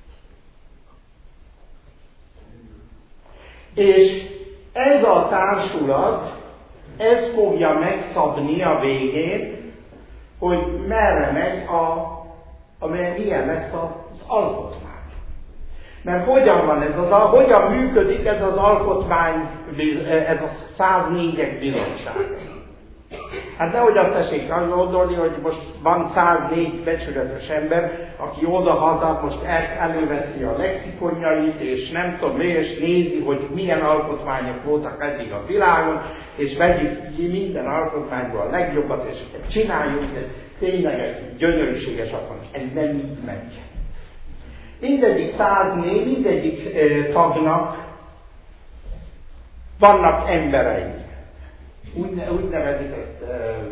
[SPEAKER 2] És ez a társulat, ez fogja megszabni a végén, hogy merre megy milyen lesz az alkotmány. Mert hogyan működik ez az alkotmány, ez a 104-ek bizottság? Hát nehogy azt tessék gondolni, hogy most van 104 becsületes ember, aki oda-haza most előveszi a lexikonjait, és nem tudom mi, és nézi, hogy milyen alkotmányok voltak eddig a világon, és vegyük ki minden alkotmányból a legjobbat, és csináljuk, ez tényleg gyönyörűséges alkotmány. Ez nem így megy. Mindegyik 104, mindegyik tagnak vannak emberei. Úgy nevezik ezt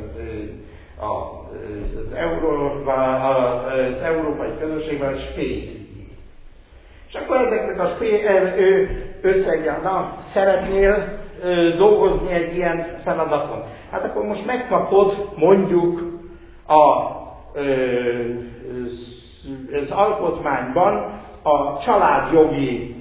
[SPEAKER 2] az európai közösségben spéci. És akkor ezeknek a összegjel, szeretnél dolgozni egy ilyen feladaton. Hát akkor most megkapod mondjuk az alkotmányban a családjogi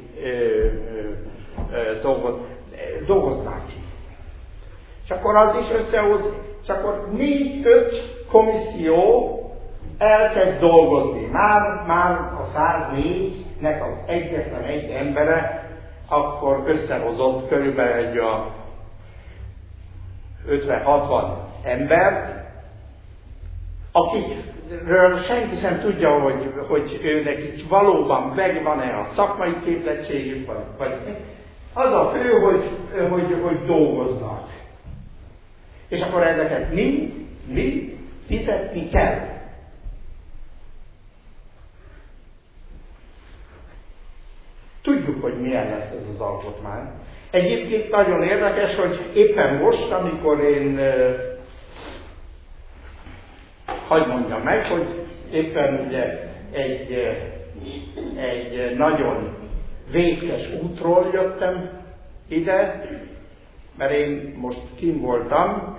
[SPEAKER 2] dolgot dolgoznák ki. És akkor az is összehoz, és akkor 4-5 komisszió elkezd dolgozni. Már a 104-nek az egyetlen egy embere akkor összehozott körülbelül egy 50-60 embert, akikről senki sem tudja, hogy őnek valóban megvan-e a szakmai képzettségük, vagy az a fő, hogy dolgoznak. És akkor ezeket mi fizetni kell. Tudjuk, hogy milyen lesz ez az alkotmány. Egyébként nagyon érdekes, hogy éppen most, amikor én hadd mondjam meg, hogy éppen ugye egy nagyon vétkes útról jöttem ide, mert én most kint voltam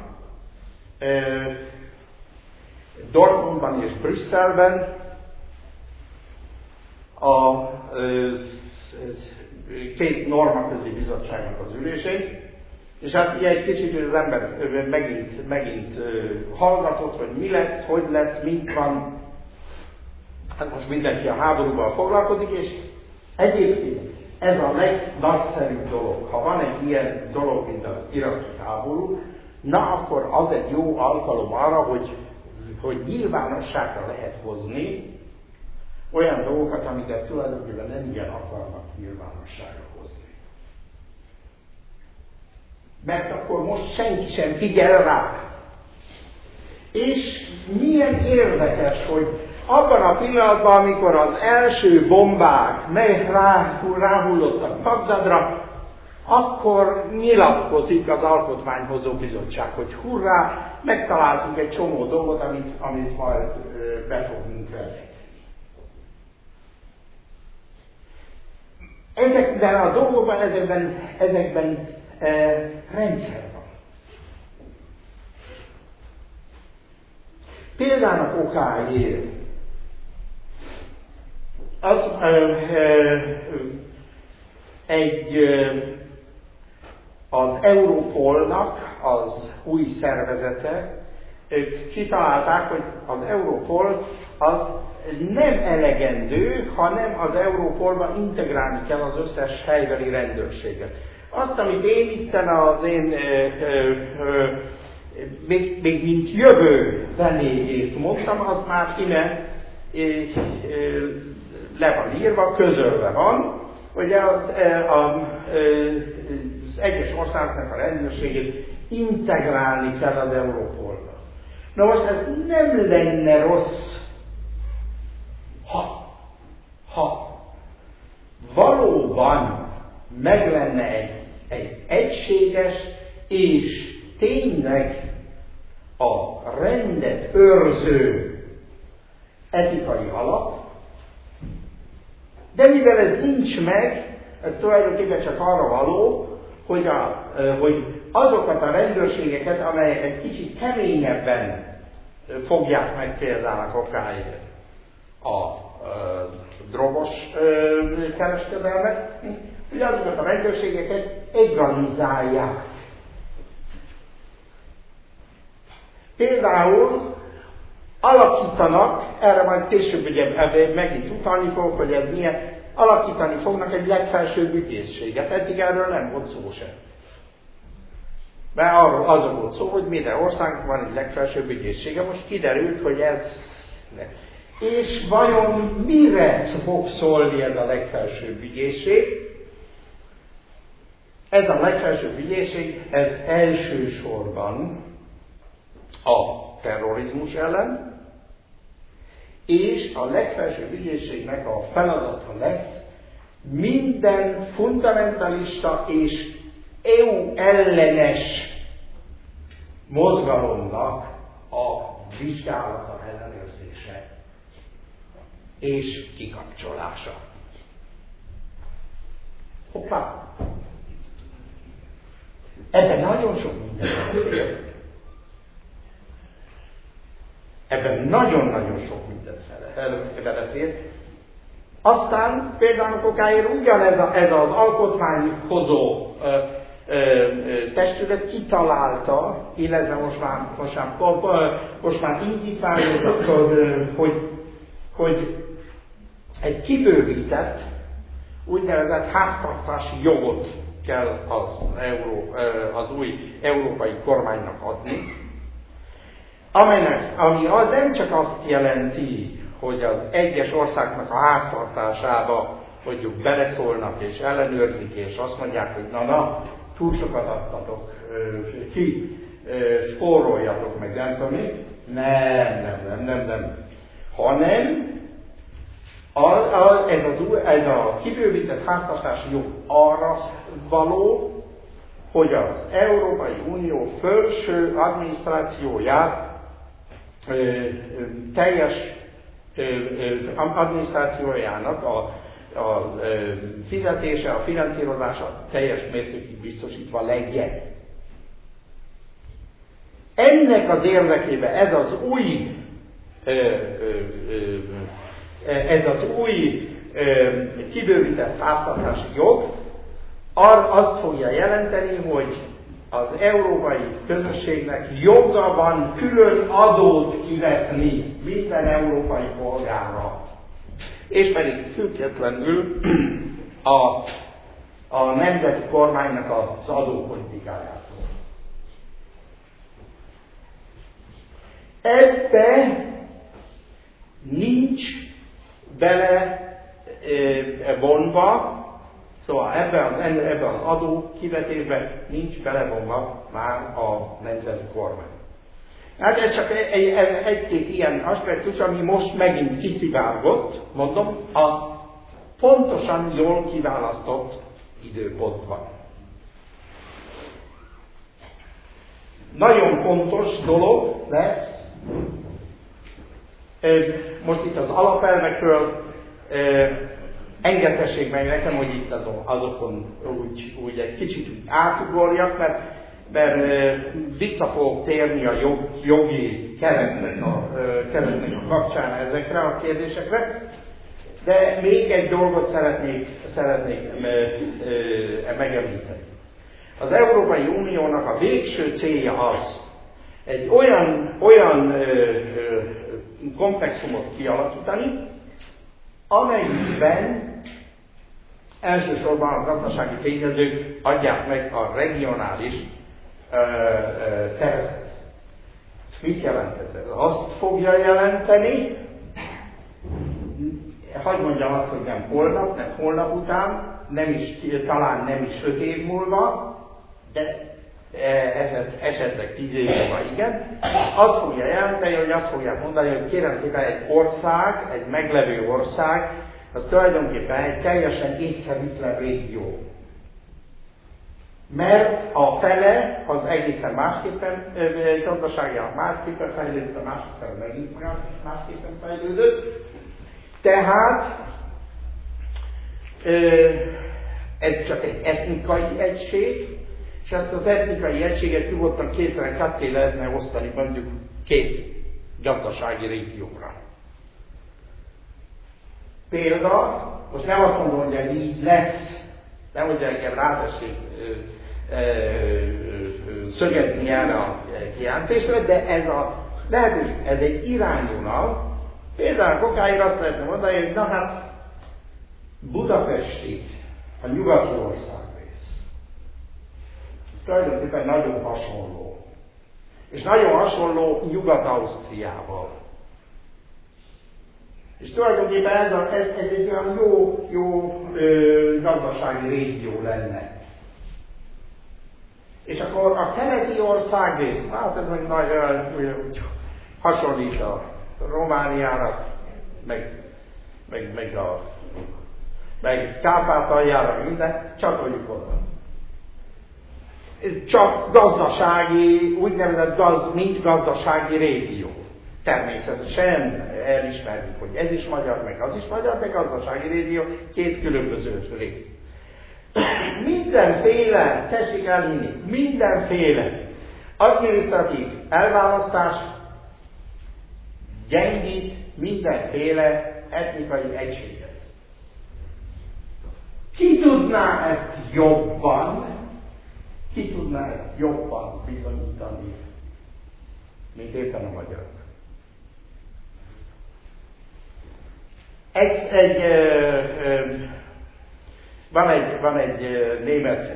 [SPEAKER 2] Dortmundban és Brüsszelben a két normaközi bizottságnak az ülésén, És hát ugye egy kicsit az ember megint hallgatott, hogy mi lesz, hogy lesz, mint van. Hát most mindenki a háborúval foglalkozik, és egyébként ez a legnagyszerűbb dolog. Ha van egy ilyen dolog, mint az iraki háború, na akkor az egy jó alkalom arra, hogy nyilvánosságra lehet hozni olyan dolgokat, amiket tulajdonképpen nem igen akarnak nyilvánosságra hozni. Mert akkor most senki sem figyel rá. És milyen érdekes, hogy abban a pillanatban, amikor az első bombák ráhullottak Bagdadra, akkor nyilatkozik az Alkotmányhozó Bizottság, hogy hurrá, megtaláltunk egy csomó dolgot, amit majd be fogunk vezetni. Ezekben a dolgokban, ezekben rendszer van. Például okáért az Europolnak az új szervezete, ők kitalálták, hogy az Europol az nem elegendő, hanem az Europolba integrálni kell az összes helybeli rendőrséget. Azt, amit én itten az én még mint jövő zenéjét mondtam, az már innen le van írva, közölve van, hogy az egyes országoknak a rendőrségét integrálni kell az Europolba. Na most ez nem lenne rossz, ha valóban meg lenne egy egységes és tényleg a rendet őrző etikai alap, de mivel ez nincs meg, ez tulajdonképpen csak arra való, hogy azokat a rendőrségeket, amelyek egy kicsit keményebben fogják meg például okáért a drogos kereskedelmet, hogy azokat a rendőrségeket egalizálják. Például alakítanak, erre majd később ugye megint utalni fogok, hogy ez milyen, alakítani fognak egy legfelsőbb ügyészséget. Eddig erről nem volt szó sem. Mert arról az volt szó, hogy minden országnak van egy legfelsőbb ügyészsége. Most kiderült, hogy ez nem. És vajon mire fog szólni ez a legfelsőbb ügyészség? Ez a legfelsőbb ügyészség, ez elsősorban a terrorizmus ellen, és a legfelsőbb ügyészségnek a feladata lesz minden fundamentalista és EU ellenes mozgalomnak a vizsgálata, ellenőrzése és kikapcsolása. Hoppá! Ebben nagyon sok minden fél. Ebben nagyon-nagyon sok mindent belefér. Aztán például okáért ugyanez az alkotmányhozó testület kitalálta, illetve most már indítványoztak, hogy egy kibővített, úgynevezett háztartási jogot kell az új európai kormánynak adni, ami az nem csak azt jelenti, hogy az egyes országnak a háztartásába mondjuk beleszólnak és ellenőrzik, és azt mondják, hogy na, túl sokat adtatok, spóroljatok meg, nem tudom mi. Nem. Hanem ez a kibővített háztartási jog arra való, hogy az Európai Unió felső adminisztrációját teljes adminisztrációjának a fizetése, a finanszírozása teljes mértékig biztosítva legyen. Ennek az érdekében ez az új kibővített háztartási jog azt fogja jelenteni, hogy az európai közösségnek joga van külön adót kivetni minden európai polgárra. És pedig függetlenül a nemzeti kormánynak az adópolitikájától. Ebbe nincs bele vonva, szóval ebbe az adó kivetésbe nincs belevonva már a nemzeti kormány. Hát ez csak egy-két ilyen aspektus, ami most megint kiszivárgott, mondom, a pontosan jól kiválasztott időpontban. Nagyon fontos dolog lesz, most itt az alapelvekről engedhessék meg nekem, hogy itt azokon úgy egy kicsit átugorjak, mert vissza fogok térni a jogi keretnek a kapcsán ezekre a kérdésekre, de még egy dolgot szeretnék megemlíteni. Az Európai Uniónak a végső célja az, egy olyan komplexumot kialakítani, amelyben elsősorban a gazdasági tényezők adják meg a regionális területet. Mit jelent ez? Azt fogja jelenteni, hadd mondjam azt, hogy nem holnap, nem holnap után, talán nem is 5 év múlva, de esetleg 10 év múlva, igen. Azt fogja jelenteni, hogy azt fogják mondani, hogy kérem szépen egy ország, egy meglevő ország, az tulajdonképpen egy teljesen észszerűtlen régió. Mert a fele az egészen másképpen, gazdaságilag másképpen fejlődött, a másik fele megint másképpen fejlődött. Tehát ez csak egy etnikai egység, és ezt az etnikai egységet nyugodtan ketté lehetne osztani mondjuk 2 gazdasági régióra. Példa, most nem azt mondom, hogy ez így lesz, nem hogy engem rátessék szögezni erre a kijelentésre, de ez a lehetőség, ez egy irányvonal. Például kokáig azt lehetne mondani, hogy na hát Budapesti, a nyugati országrész. Tulajdonképpen nagyon hasonló. És nagyon hasonló Nyugat-Ausztriával. És tulajdonképpen ez egy olyan jó gazdasági régió lenne. És akkor a keleti országrész, hát ez meg nagyon hasonlít a Romániára, meg Kárpátaljára, minden, csatoljuk oda. Csak gazdasági, úgynevezett mint gazdasági régió. Természetesen elismerjük, hogy ez is magyar, meg az is magyar, meg gazdasági régió, 2 különböző rész. Mindenféle, tessék elhinni, mindenféle adminisztratív elválasztás gyengít mindenféle etnikai egységet. Ki tudná ezt jobban bizonyítani, mint éppen a magyar? Van egy német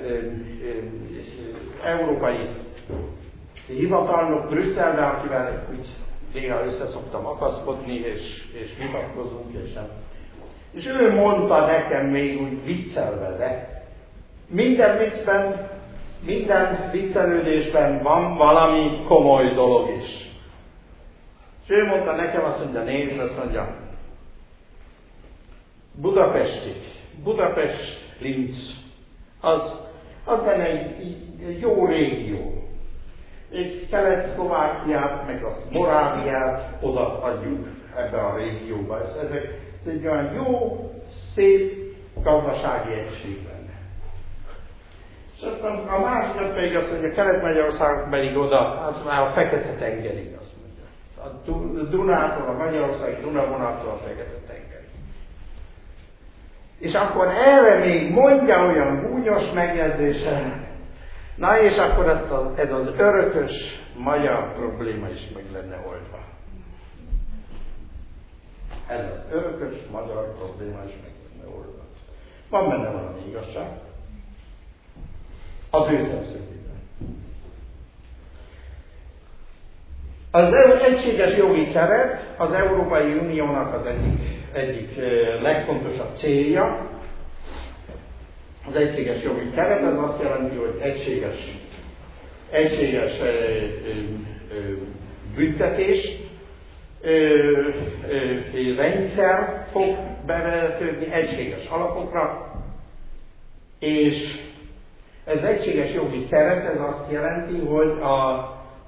[SPEAKER 2] európai hivatalnok Brüsszelben, akivel úgy néha össze szoktam akaszkodni, és vitatkozunk, és ő mondta nekem még úgy viccelve, de minden viccben, minden viccelődésben van valami komoly dolog is. És ő mondta nekem, azt mondja, nézd, azt mondja, Budapest, Linz, az benne egy jó régió. És Kelet-Szlovákiát, meg a Moráviát odaadjuk ebbe a régióba. Ez egy olyan jó, szép gazdasági egység lenne. És aztán a másik pedig azt mondja, Kelet-Magyarország pedig oda, az már a Fekete-tengerig, azt mondja. A Dunától, a Magyarországi Dunavonattól a Fekete-tengerig. És akkor erre még mondja olyan gúnyos megjegyzésen,
[SPEAKER 1] Na és akkor ez az örökös magyar probléma is meg lenne oldva. Ez az örökös magyar probléma is meg lenne oldva. Van benne valami igazság? Az ő szemszögében. Az egységes jogi keret az Európai Uniónak az egyik legfontosabb célja. Az egységes jogi keret az azt jelenti, hogy egységes büntetés rendszer fog bevezetődni egységes alapokra, és ez egységes jogi keret, ez azt jelenti, hogy a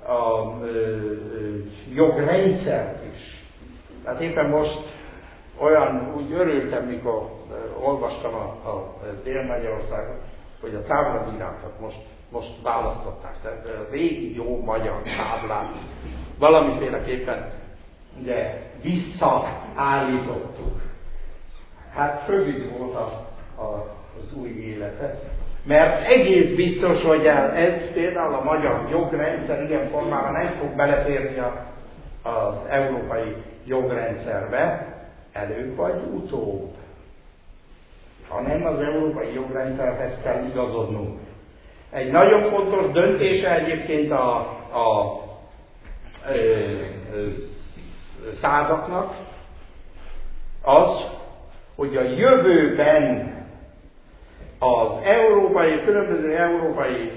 [SPEAKER 1] jogrendszert is. Tehát éppen most úgy örültem, mikor olvastam a Dél-Magyarországot, hogy a tábladírákat most választották. Tehát a régi jó magyar táblát valamiféleképpen ugye visszaállítottuk. Hát fölvid volt az új életet. Mert egész biztos, hogy ez például a magyar jogrendszer ilyen formában nem fog beleférni az európai jogrendszerbe, előbb vagy utóbb. Hanem az európai jogrendszerhez kell igazodnunk. Egy nagyon fontos döntése egyébként a százaknak az, hogy a jövőben az különböző európai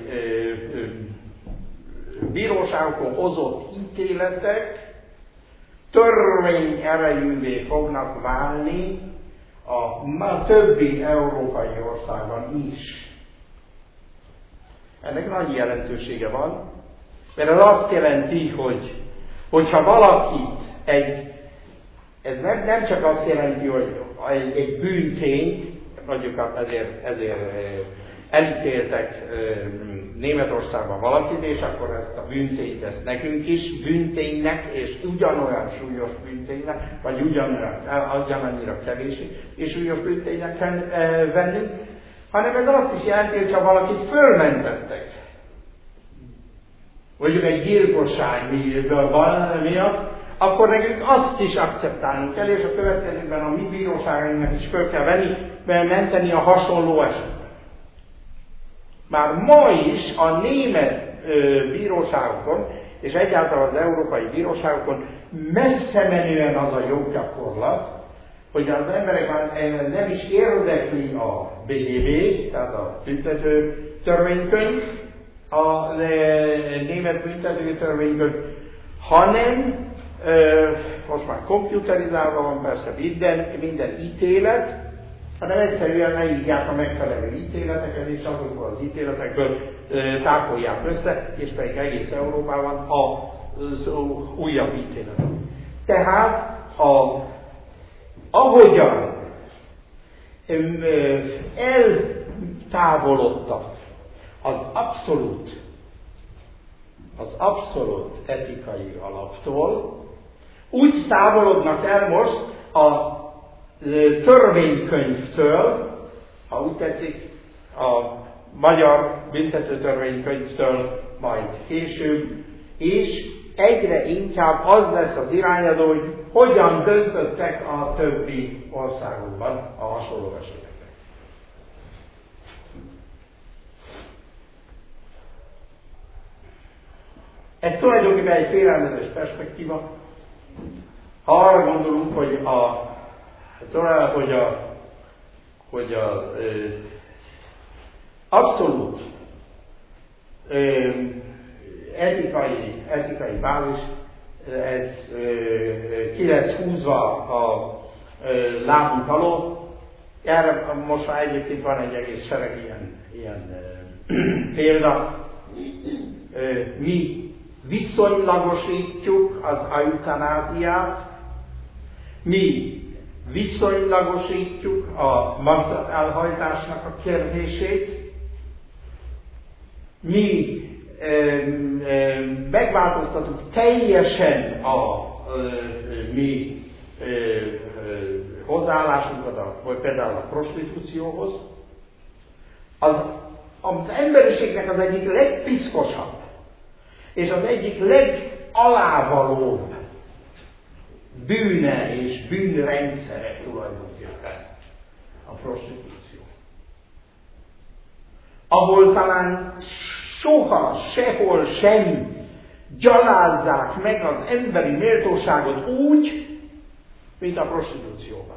[SPEAKER 1] bíróságokon hozott ítéletek törvény erejűvé fognak válni a többi európai országban is. Ennek nagy jelentősége van, mert ez azt jelenti, hogyha valakit ez nem csak azt jelenti, hogy egy bűntényt, mondjuk ezért elítéltek Németországban valakit, és akkor ezt a bűntényt ezt nekünk is bűnténynek, és ugyanolyan súlyos bűnténynek, vagy ugyanannyira kevés és súlyos bűnténynek kell venni, hanem ez azt is jelenti, hogy ha valakit fölmentettek, mondjuk egy gyilkosság miatt, akkor nekünk azt is akceptálnunk kell, és a következőben a mi bíróságainknak is föl kell menteni a hasonló esetben. Már ma is a német bíróságokon, és egyáltalán az európai bíróságokon messze menően az a joggyakorlat, hogy az emberek már nem is érdekli a BGB, tehát a büntető törvénykönyv, a német büntető törvénykönyv, hanem most már komputerizálva van persze minden ítélet, hanem egyszerűen leírják a megfelelő ítéleteket, és azokból az ítéletekből tákolják össze, és pedig egész Európában az újabb ítéletek. Tehát ahogyan eltávolodtak az abszolút etikai alaptól, úgy távolodnak el most a törvénykönyvtől, ha úgy tetszik, a magyar büntetőtörvénykönyvtől majd később, és egyre inkább az lesz az irányadó, hogy hogyan döntöttek a többi országokban a hasonló esetekben. Ez tulajdonképpen egy félelmetes perspektíva. Ha arra gondolunk, hogy abszolút etikai bázis, ez ki lesz húzva a lábunk alól. Erre most már egyébként van egy egész sereg ilyen példa. Mi viszonylagosítjuk az eutanáziát, mi viszonylagosítjuk a magzat elhajtásnak a kérdését, mi megváltoztatjuk teljesen a mi hozzáállásunkat, vagy például a prostitúcióhoz.
[SPEAKER 2] az emberiségnek az egyik legpiszkosabb, és az egyik legalávalóbb bűne és bűnrendszere tulajdonképpen a prostitúció. Ahol talán soha, sehol sem gyalázzák meg az emberi méltóságot úgy, mint a prostitúcióban.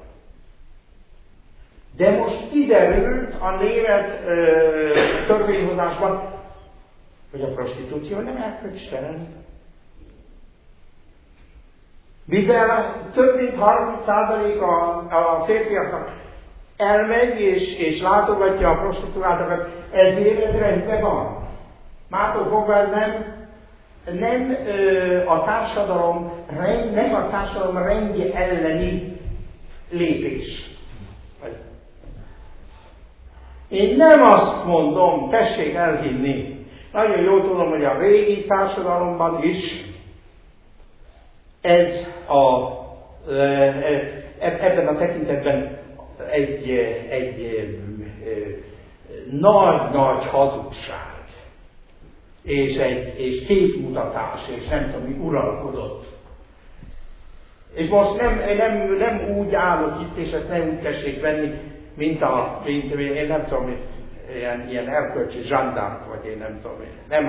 [SPEAKER 2] De most kiderült a német törvényhozásban, hogy a prostitúció nem erkölcstelen. Mivel több mint 30% a férfiaknak elmegy és látogatja a prostituáltakat, ezért ez rendben van. Mától fogva ez nem a társadalom rendje elleni lépés. Én nem azt mondom, tessék elhinni. Nagyon jól tudom, hogy a régi társadalomban is ebben a tekintetben egy nagy nagy-nagy hazugság, és képmutatás, és nem tudom mi uralkodott. És most nem úgy állok itt, és ezt nem úgy tessék venni, mint én nem tudom, ilyen erkölcsi zsandárk, vagy én nem tudom,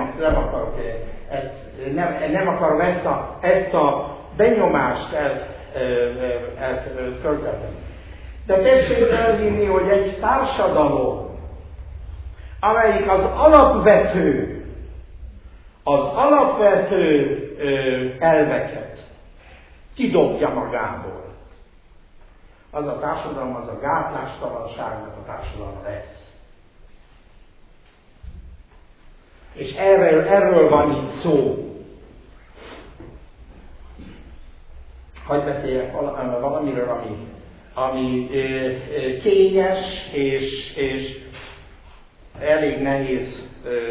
[SPEAKER 2] nem akarom ezt a benyomást eltöltetni. De tessék elhinni, hogy egy társadalom, amelyik az alapvető elveket kidobja magából, az a társadalom, az a gátlástalanságnak a társadalom lesz. És erről van itt szó. Hadd beszéljek valamiről, ami kényes és elég nehéz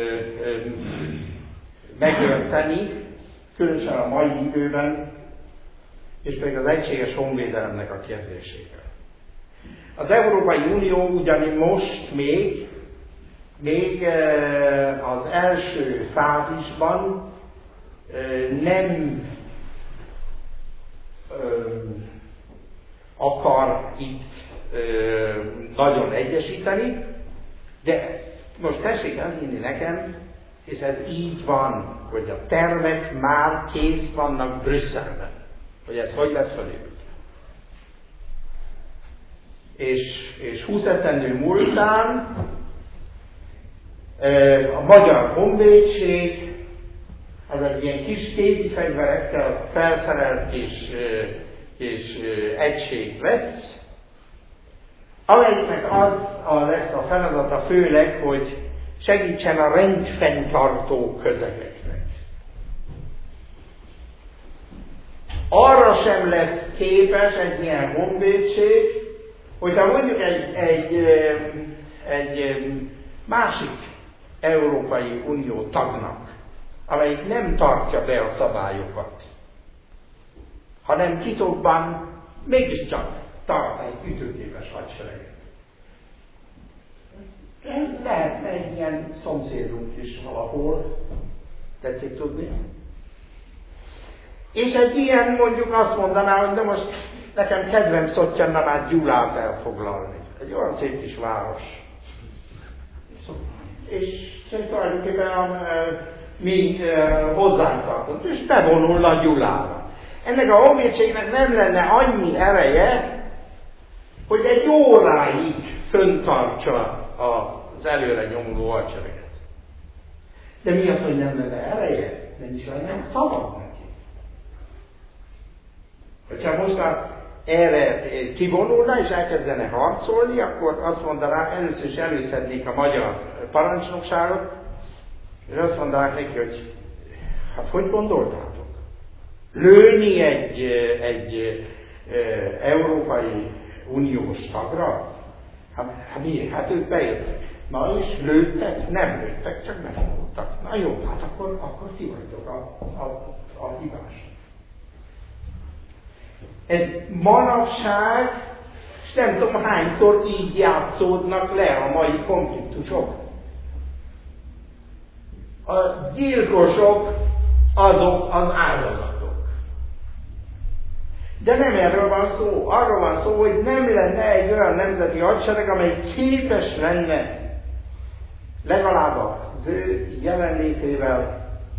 [SPEAKER 2] megérteni, különösen a mai időben, és pedig az egységes honvédelemnek a kérdésével. Az Európai Unió ugyanis most még az első fázisban nem akar itt nagyon egyesíteni, de most tessék elhinni nekem, és ez így van, hogy a tervek már kész vannak Brüsszelben, hogy ez hogy lesz felépítve. És 20 esztendő múltán a Magyar Honvédség az egy ilyen kis kézi fegyverekkel felszerelt és egység lesz, amelyiknek az lesz a feladata főleg, hogy segítsen a rendfenntartó közegeknek. Arra sem lesz képes egy ilyen honvédség, hogyha mondjuk egy másik Európai Unió tagnak, amelyik nem tartja be a szabályokat, hanem titokban mégiscsak tart egy ütőképes hadsereget. Lehetne egy ilyen szomszédunk is valahol, tetszik tudni. És egy ilyen mondjuk azt mondaná, hogy de most nekem kedvem Szottyannal már Gyulát elfoglalni. Egy olyan szép kis város. És tulajdonképpen mi hozzánk tartunk, és bevonulna Gyulára. Ennek a honvédségnek nem lenne annyi ereje, hogy egy óráig föntartsa az előre nyomuló hadsereget. De mi az, hogy nem lenne ereje? Nem is lenne szabad neki. Hogyha most erre kivonulna és elkezdene harcolni, akkor azt mondanák, először is előszednék a magyar parancsnokságot, és azt mondanák neki, hogy hát hogy gondoltátok? Lőni egy Európai Uniós tagra? Hát miért? Hát ők bejöttek. Na és lőttek? Nem lőttek, csak bevonultak. Na jó, hát akkor ti vagytok a hibás. Ez manapság, és nem tudom hányszor így játszódnak le a mai konfliktusok. A gyilkosok azok az áldozatok. De nem erről van szó. Arról van szó, hogy nem lenne egy olyan nemzeti hadsereg, amely képes lenne legalább az ő jelenlétével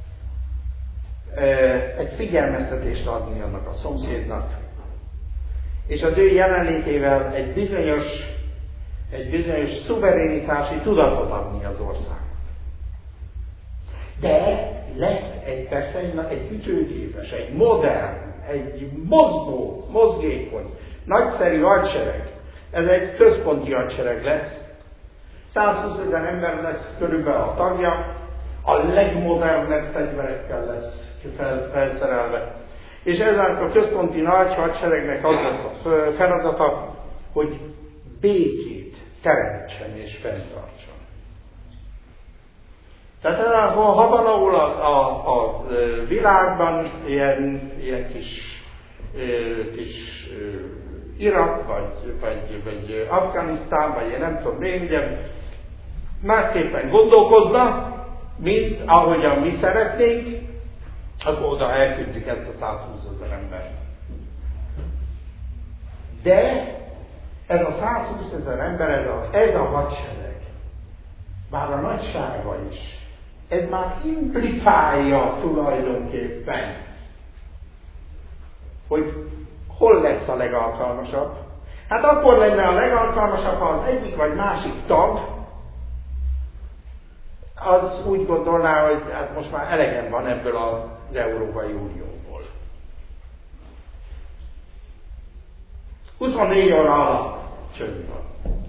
[SPEAKER 2] egy figyelmeztetést adni annak a szomszédnak, és az ő jelenlétével egy bizonyos szuverenitási tudatot adni az országnak. De lesz persze egy ütőképes, egy modern, egy mozgó, mozgékony, nagyszerű hadsereg. Ez egy központi hadsereg lesz. 120 000 ember lesz körülbelül a tagja, a legmodernebb fegyverekkel lesz felszerelve. És ezáltal a központi nagy hadseregnek az lesz a feladata, hogy békét teremtsen és fenntartson. Tehát ha valahol a világban ilyen kis Irak, vagy Afganisztán, vagy én nem tudom még, ugye másképpen gondolkozna, mint ahogyan mi szeretnénk, akkor oda elküldjük ezt a 120 000 embert. De ez a 120 000 ember, ez a hadsereg, már a nagysága is, ez már implikálja tulajdonképpen, hogy hol lesz a legalkalmasabb. Hát akkor lenne a legalkalmasabb, ha az egyik vagy másik tag, az úgy gondolná, hogy hát most már elegem van ebből az Európai Unióból. 24 óra alatt csönd van.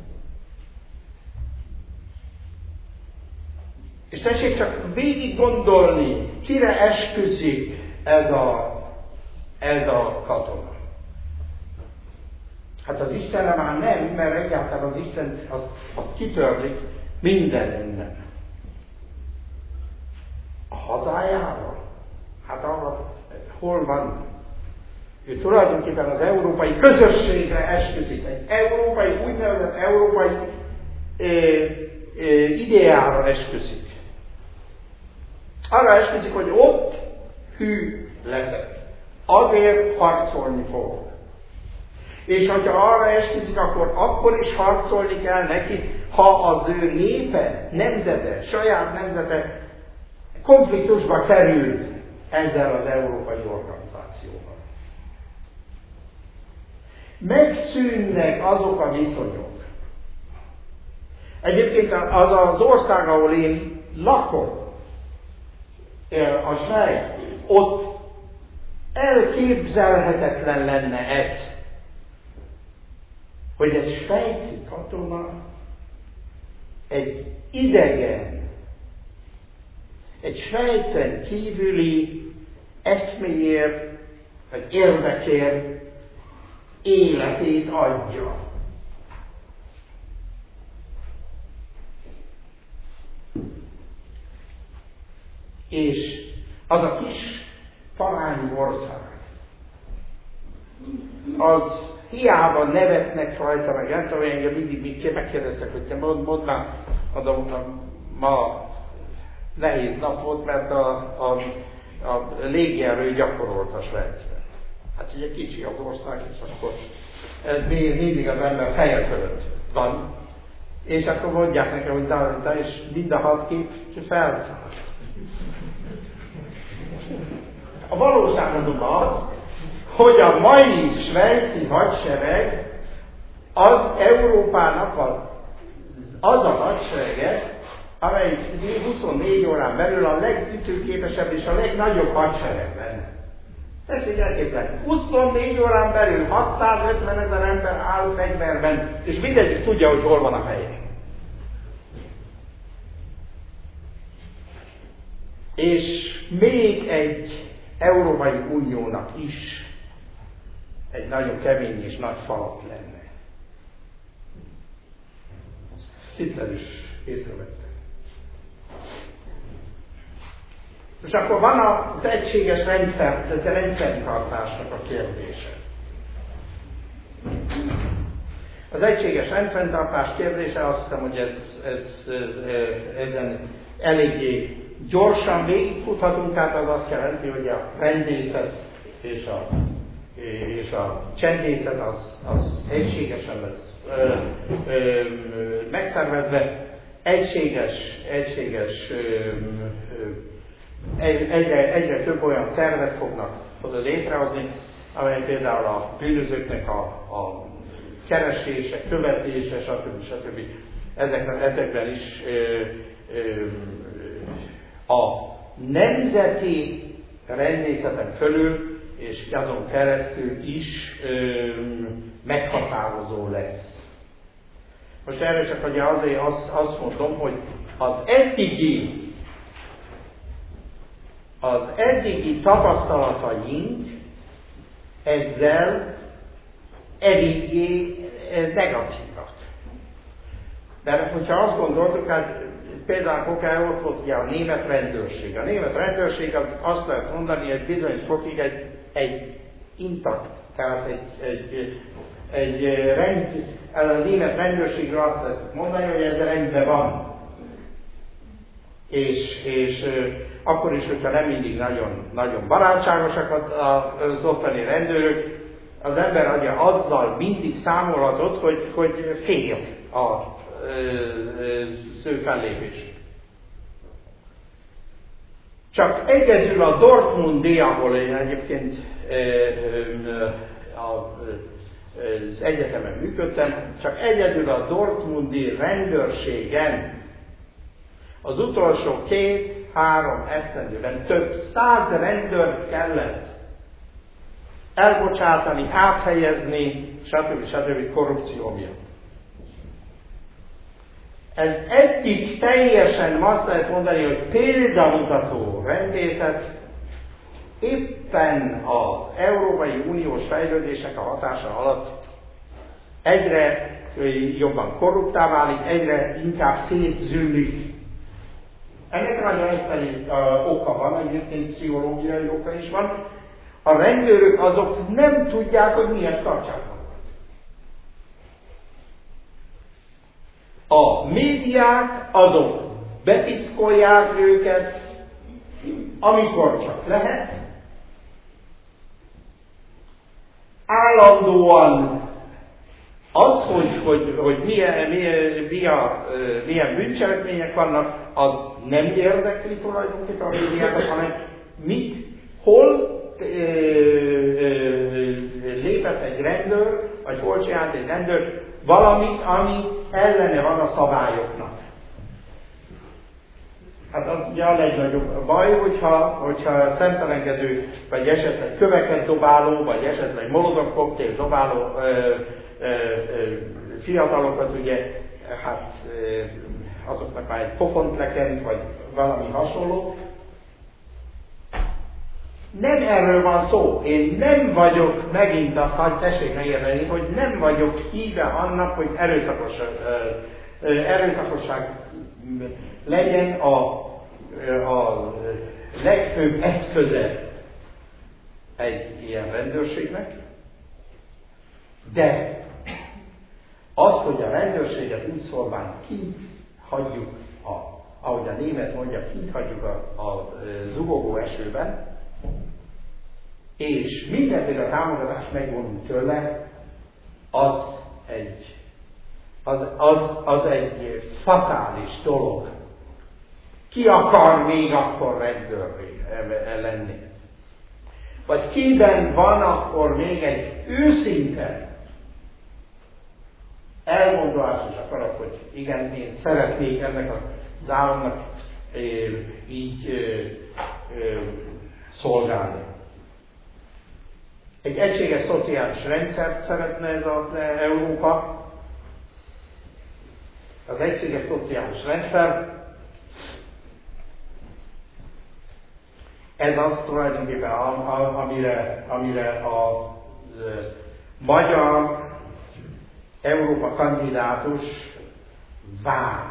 [SPEAKER 2] És tessék csak végig gondolni, kire esküszik ez a katona. Hát az Istenre már nem, mert egyáltalán az Isten az kitörlik mindenünnen. A hazájára? Hát arra hol van? Ő tulajdonképpen az európai közösségre esküszik. Egy úgynevezett európai ideára esküszik. Arra esküszik, hogy ott hű leszek. Azért harcolni fog. És hogyha arra esküszik, akkor is harcolni kell neki, ha az ő népe, nemzete, saját nemzete konfliktusba kerül ezzel az európai organizációval. Megszűnnek azok a viszonyok. Egyébként az ország, ahol én lakom, a Svájc, ott elképzelhetetlen lenne ez, hogy egy svájci katona, egy idegen, egy Svájcen kívüli eszméért, vagy érdekért életét adja. És az a kis parányi ország, az hiába nevetnek rajta, meg nem tudom, engem mindig megkérdeztek, hogy te mondd már, ma nehéz nap volt, mert a légierő gyakorolt a Svájcben. Hát ugye kicsi az ország, és akkor mindig az ember feje fölött van. És akkor mondják nekem, hogy de és mind a 6 kép felszáll. A valóság az, hogy a mai svájci hadsereg az Európának az a hadserege, amely 24 órán belül a legütőképesebb és a legnagyobb hadsereg lenne. Tessék elképzelni, 24 órán belül 650 000 ember áll fegyverben, és mindegyik tudja, hogy hol van a helye. És még egy Európai Uniónak is egy nagyon kemény és nagy falat lenne. Hitler is észrevette. És akkor van az egységes rendfenntartásnak a kérdése. Az egységes rendfenntartás kérdése, azt hiszem, hogy ezen eléggé gyorsan végigfuthatunk, tehát az azt jelenti, hogy a rendészet és a csendészet az egységesen lesz megszervezve, egyre több olyan szervet fognak oda létrehozni, amely például a bűnözőknek a keresése, követése, stb. Ezekben is a nemzeti rendészeten fölül és azon keresztül is meghatározó lesz. Most erre csak azért azt mondom, hogy az eddigi tapasztalataink ezzel eléggé negatívak. De hogyha azt gondoltuk, hát például Kokály ott volt ugye a német rendőrség. A német rendőrség az azt lehet mondani, hogy bizonyos fokig egy intakt, tehát a német rendőrségről azt lehet mondani, hogy ez rendben van. És akkor is, hogyha nem mindig nagyon, nagyon barátságosak az ottani rendőrök, az ember azzal mindig számolhatott, hogy fél a ő fellépés. Csak egyedül a Dortmundi, ahol én egyébként az egyetemen működtem, csak egyedül a Dortmundi rendőrségen az utolsó 2-3 esztendőben több 100 rendőrt kellett elbocsátani, áthelyezni, stb. Korrupció miatt. Ez eddig teljesen azt lehet mondani, hogy példamutató rendészet éppen az Európai Uniós fejlődések a hatása alatt egyre jobban korruptá válik, egyre inkább szétzűlik. Ennek nagyon egyszerű oka van, egyébként pszichológiai oka is van. A rendőrök azok nem tudják, hogy miért tartsák magukat. A médiák azok bepiszkolják őket, amikor csak lehet. Állandóan az, hogy milyen bűncselekmények vannak, az nem érdekli tulajdonképpen a médiákat, hanem hol lépett egy rendőr, vagy hol csinált egy rendőr valamit, ami ellene van a szabályoknak. Hát az ugye a legnagyobb baj, hogyha szemtelenkedő, vagy esetleg köveket dobáló, vagy esetleg molotov koktél dobáló fiatalokat, ugye, hát azoknak már egy pofont lekent, vagy valami hasonló. Nem erről van szó. Én nem vagyok, megint azt, hogy tessék megérteni, hogy nem vagyok híve annak, hogy erőszakosság legyen a legfőbb eszköze egy ilyen rendőrségnek, de az, hogy a rendőrséget úgy szólván kint hagyjuk, ahogy a német mondja, kint hagyjuk a zubogó esőben, és mindenféle támogatást megvonunk tőle, az egy fatális dolog. Ki akar még akkor rendőrré lenni? Vagy kiben van akkor még egy őszinte elgondolásos akarat, hogy igen, én szeretnék ennek az államnak így szolgálni. Egy egységes szociális rendszert szeretne ez az Európa. Az egységes szociális rendszer, ez az tulajdonképpen, amire a magyar Európa kandidátus vár.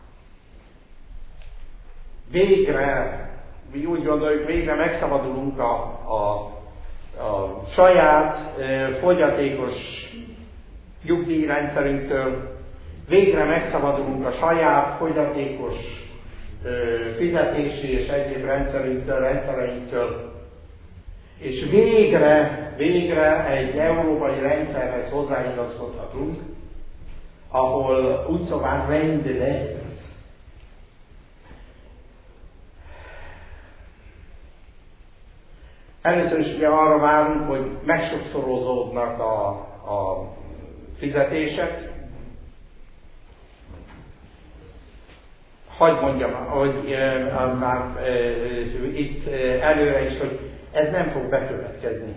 [SPEAKER 2] Végre, mi úgy gondoljuk, végre megszabadulunk a saját fogyatékos nyugdíjrendszerünktől, végre megszabadulunk a saját fogyatékos fizetési és egyéb rendszereinktől, és végre egy európai rendszerhez hozzáigazodhatunk, ahol úgy szóval rend lesz. Először is ugye arra várunk, hogy megsokszorozódnak a fizetések. Hadd mondjam, hogy az már itt előre is, hogy ez nem fog bekövetkezni.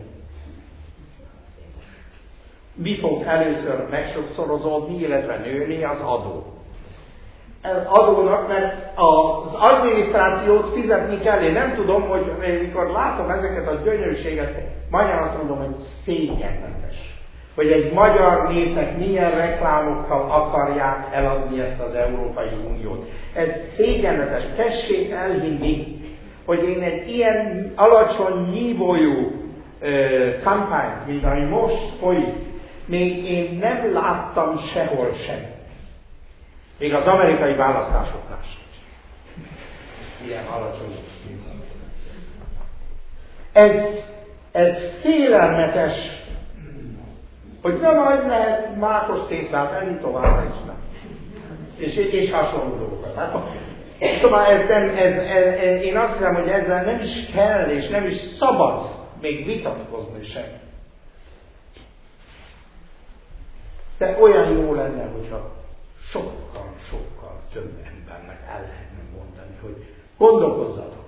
[SPEAKER 2] Mi fog először megsokszorozódni, illetve nőni? Az adó. Adónak, mert az adminisztrációt fizetni kell. Én nem tudom, hogy amikor látom ezeket a gyönyörűséget, magyarul azt mondom, hogy szégyenletes. Hogy egy magyar népnek milyen reklámokkal akarják eladni ezt az Európai Uniót. Ez szégyenletes. Tessék elhinni, hogy én egy ilyen alacsony nívójú kampányt, mint ami most folyik, még én nem láttam sehol sem. Még az amerikai választásoknál sem. Ilyen alacsony. Ez félelmetes, hogy nem majd lehet mákos tésztát enni továbbra is nem. És hasonló dolgokat. Hát, szóval én azt hiszem, hogy ezzel nem is kell, és nem is szabad még vitatkozni sem. De olyan jó lenne, hogyha sokkal több embernek el lehetne mondani, hogy gondolkozzatok.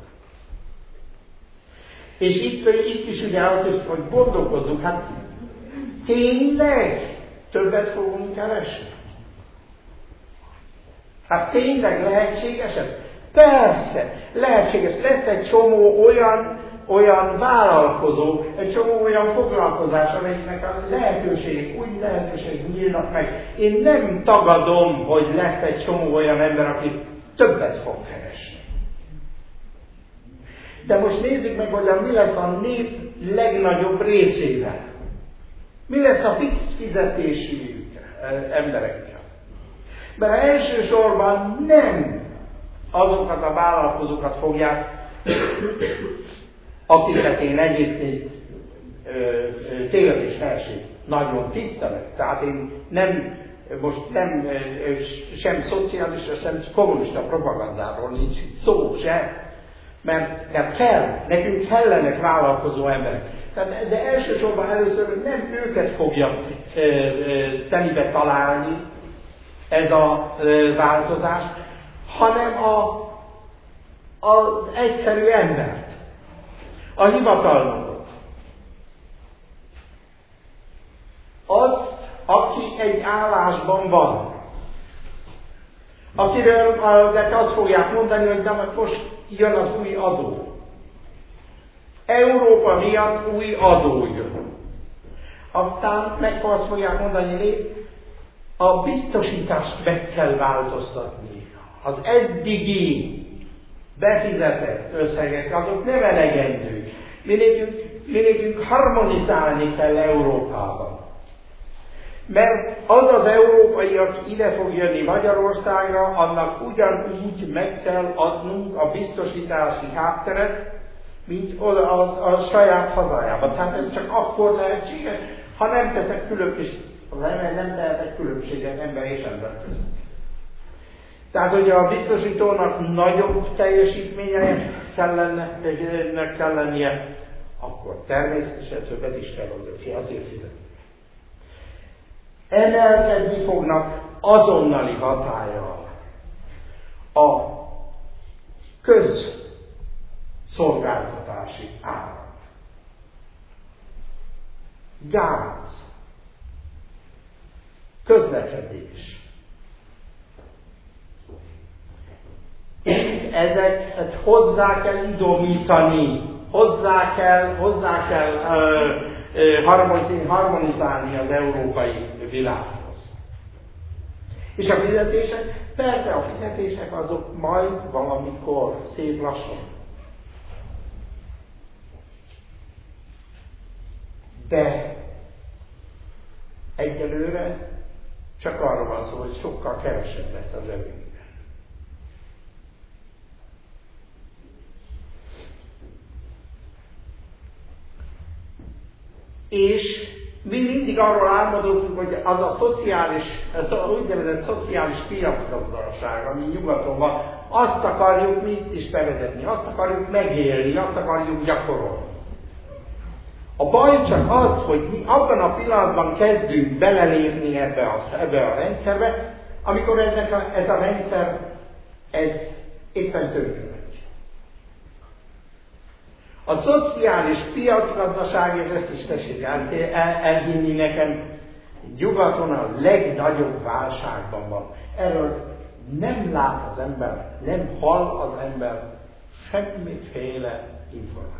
[SPEAKER 2] És itt is ugye az, hogy gondolkozzunk, hát tényleg többet fogunk keresni? Hát tényleg lehetséges ez? Persze, lehetséges. Lesz egy csomó olyan vállalkozó, egy csomó olyan foglalkozás, amelyiknek a lehetőségek, új lehetőségek nyílnak meg. Én nem tagadom, hogy lesz egy csomó olyan ember, aki többet fog keresni. De most nézzük meg, hogy mi lesz a nép legnagyobb részével. Mi lesz a fix fizetésű emberekkel. Mert elsősorban nem azokat a vállalkozókat fogják, akiket én egyébként tévedés felség nagyon tisztelek. Tehát én most nem sem szocialista, sem kommunista propagandáról nincs szó se, mert nekünk kellenek vállalkozó emberek. De elsősorban először nem őket fogja telibe találni ez a változás, hanem az egyszerű embert, a hivatalnokot. Az, aki egy állásban van. Akiről azt fogják mondani, hogy de most jön az új adó. Európa miatt új adó jön. Aztán meg azt fogják mondani, hogy a biztosítást meg kell változtatni. Az eddigi befizetett összegek, azok nem elegendők. Mi nekünk harmonizálni kell Európában. Mert az európai, aki ide fog jönni Magyarországra, annak ugyanúgy meg kell adnunk a biztosítási hátteret, mint a saját hazájában. Tehát ez csak akkor lehetséges, ha nem teszek nem tehetek különbséget ember és ember között. Tehát, hogy a biztosítónak nagyobb teljesítménye kell lennie, akkor természetesen többet is kell azért fizetni. Emelkedni fognak azonnali hatállyal a közszolgáltatási árak. Gáz, közlekedés. Ezeket hozzá kell idomítani, hozzá kell harmonizálni az európai világhoz. És a fizetések? Persze a fizetések azok majd valamikor, szép lassan. De egyelőre csak arról van szó, hogy sokkal kevesebb lesz az evőnkben. És mi mindig arról álmodozunk, hogy az a szociális, úgynevezett szociális piacgazdaság, ami nyugaton van, azt akarjuk mi itt is bevezetni, azt akarjuk megélni, azt akarjuk gyakorolni. A baj csak az, hogy mi abban a pillanatban kezdünk belelépni ebbe a rendszerbe, amikor ez a rendszer éppen tönkre megy. A szociális piacgazdaság, és ezt is tessék elhinni nekem, nyugaton a legnagyobb válságban van. Erről nem lát az ember, nem hall az ember semmiféle információt.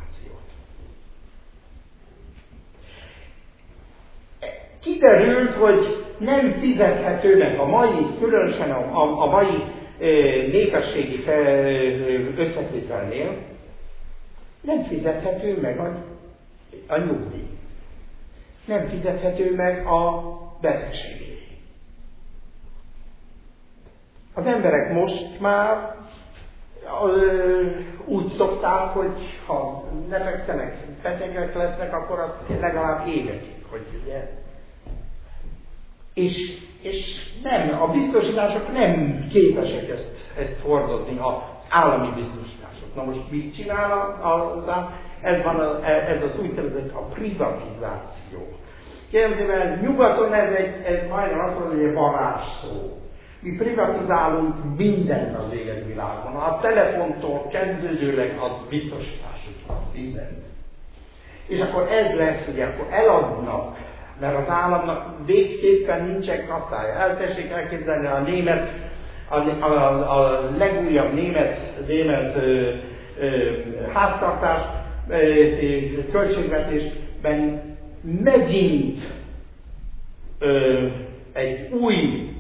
[SPEAKER 2] Kiderült, hogy nem fizethető meg különösen a mai népességi összetételnél, nem fizethető meg a nyugdíj. Nem fizethető meg a betegségé. Az emberek most már úgy szokták, hogy ha növekszenek, betegek lesznek, akkor azt legalább évekig, hogy ugye. És nem, a biztosítások nem képesek ezt hordozni, az állami biztosítások. Na most mit csinál az állam? Ez az úgynevezett a privatizáció. Képzeljék, nyugaton ez majdnem azt mondja, hogy egy varázsszó. Mi privatizálunk mindent az életvilágon. A telefontól kezdődőleg a biztosításig, mindent. És akkor ez lesz, hogy akkor eladnak, mert az államnak végképpen nincsen kasszája. Eltessék elképzelni a legújabb német háztartás költségvetésben megint egy új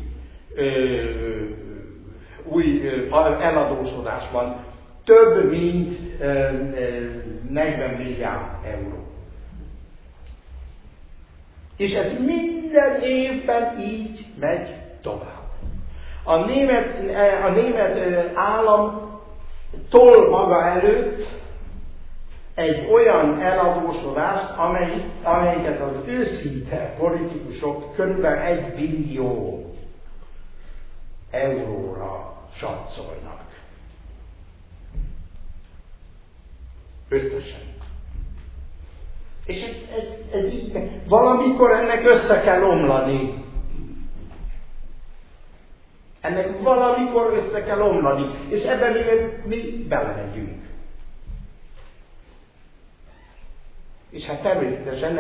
[SPEAKER 2] eladósodásban több mint 40 milliárd euró. És ez minden évben így megy tovább. A német állam tol maga előtt egy olyan eladósodást, amelyiket az őszinte politikusok kb. 1 billió euróra satszolnak. Összesen. És ez így, valamikor ennek össze kell omlani. Ennek valamikor össze kell omlani. És ebben mi belemegyünk. És hát természetesen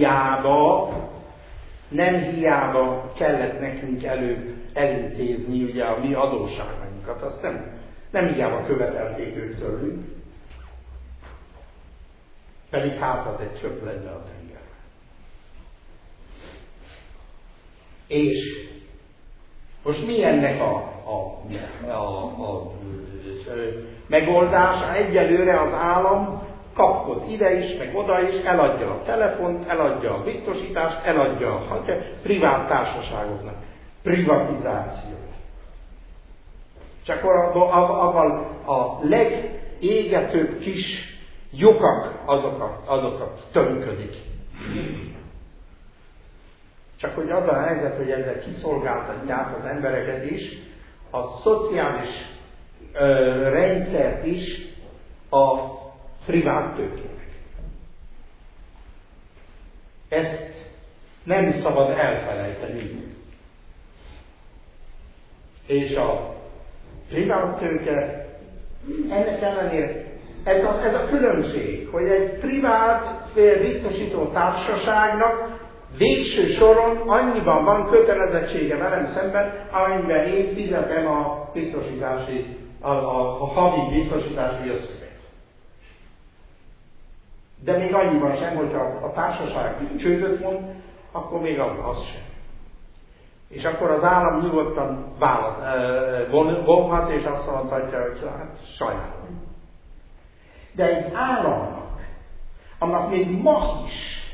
[SPEAKER 2] nem hiába kellett nekünk elintézni ugye a mi adósságainkat. Azt nem hiába követelték ők tőlünk. Pedig hát az egy csöpp lenne a tengerben. És most mi ennek a megoldása? Egyelőre az állam kapkod ide is, meg oda is, eladja a telefont, eladja a biztosítást, eladja a privát társaságoknak. Privatizáció. És akkor abban a legégetőbb kis lyukak, azokat tönködik. Csak hogy az a helyzet, hogy ezzel kiszolgáltatják az embereket is, a szociális rendszert is a privát tőkének. Ezt nem szabad elfelejteni. És a privát tőke, ennek ellenére ez a különbség, hogy egy privát biztosító társaságnak végső soron annyiban van kötelezettsége velem szemben, amennyiben én fizetem a biztosítási, a havi biztosítási összeget. De még annyiban sem, hogyha a társaság csődöt mond, akkor még az sem. És akkor az állam nyugodtan vonhat, és azt mondhatja, hogy hát sajnálom. De egy államnak, annak még ma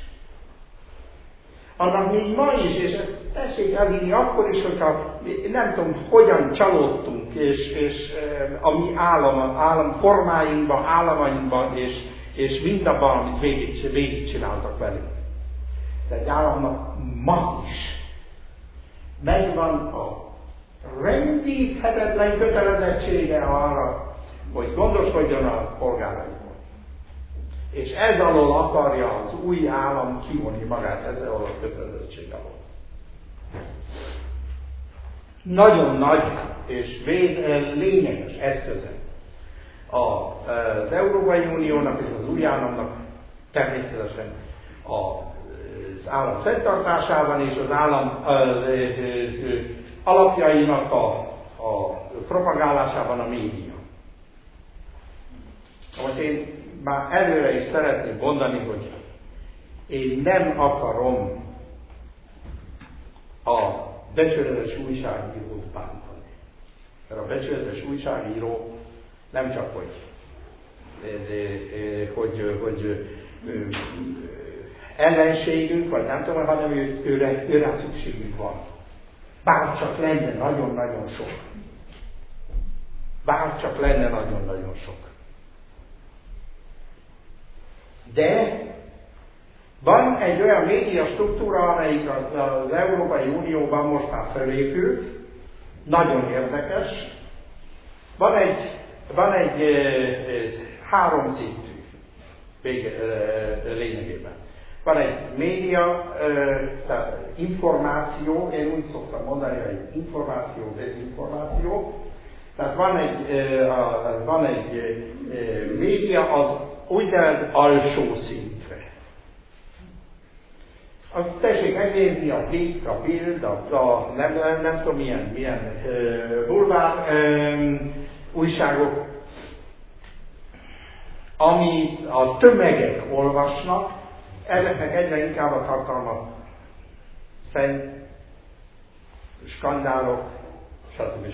[SPEAKER 2] is, és ezt tessék elhinni akkor is, hogyha nem tudom, hogyan csalódtunk, és a mi államformáinkban, államainkban, és mindabban, amit végig csináltak velünk. de egy államnak ma is megvan a rendíthetetlen kötelezettsége arra, hogy gondoskodjon a polgárairól. És ez alól akarja az új állam kivonni magát ezzel a kötelezettség alól. Nagyon nagy és lényeges eszköze az Európai Uniónak és az új államnak természetesen az állam fenntartásában és az állam alapjainak a propagálásában a média. Most én már előre is szeretném mondani, hogy én nem akarom a becsületes újságírót bántani. Mert a becsületes újságíró nem csak, hogy ellenségünk, vagy nem tudom, hanem őre szükségünk van. Bár csak lenne nagyon-nagyon sok. Bár csak lenne nagyon-nagyon sok. De van egy olyan média struktúra, amelyik az Európai Unióban most már felépült, nagyon érdekes. Van egy három szintű lényegében. Van egy média, tehát információ, én úgy szoktam mondani, hogy információ, dezinformáció. Tehát van egy média az úgynevezett alsó szintre. Azt tessék megnézni a Blick, a Bild, nem tudom milyen bulvár újságok, amit a tömegek olvasnak, ezeknek egyre inkább a tartalma szent, skandálok, stb.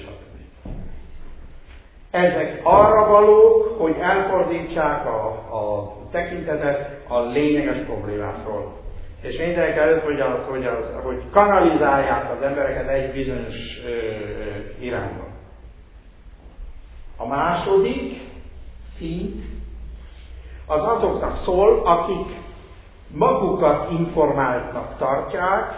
[SPEAKER 2] Ezek arra valók, hogy elfordítsák a tekintetet a lényeges problémákról. És mindenek előtt, hogy kanalizálják az embereket egy bizonyos irányba. A második szint az azoknak szól, akik magukat informáltnak tartják.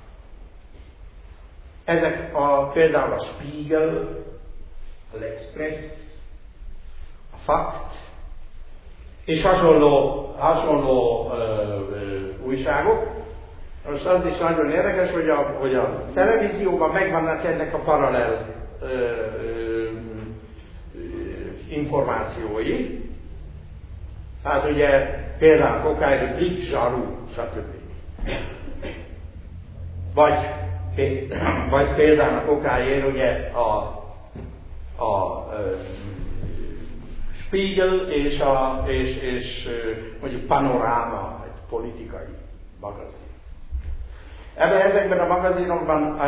[SPEAKER 2] Ezek például a Spiegel, az Express, a Fakt, és hasonló újságok. Most az is nagyon érdekes, hogy a televízióban megvannak ennek a paralel információi. Hát ugye például Okály, Blick, Zsaru, stb. Vagy például Okályén ugye a Spiegel és mondjuk Panoráma, egy politikai magazin. Ezekben a magazinokban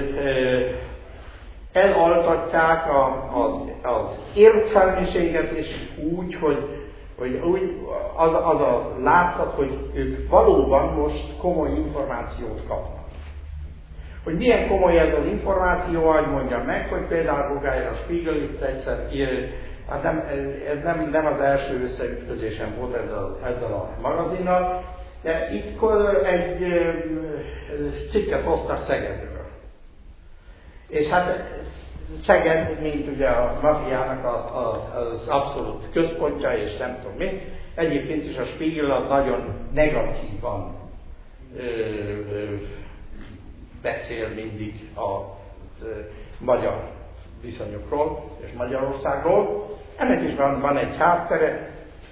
[SPEAKER 2] elaltatják az értelmiséget, és úgy, hogy az a látszat, hogy ők valóban most komoly információt kapnak. Hogy milyen komoly ez az információ, hogy mondjam meg, hogy például Okályra a Spiegel itt egyszer hát ez nem az első összeütközésem volt ezzel a magazinnal, de itt egy cikket hoztak Szegedről. És hát Szeged, mint ugye a mafiának az abszolút központja, és nem tudom mi, egyébként is a Spiegel az nagyon negatívan beszél mindig a magyar viszonyokról és Magyarországról. Ennek is van egy háttere,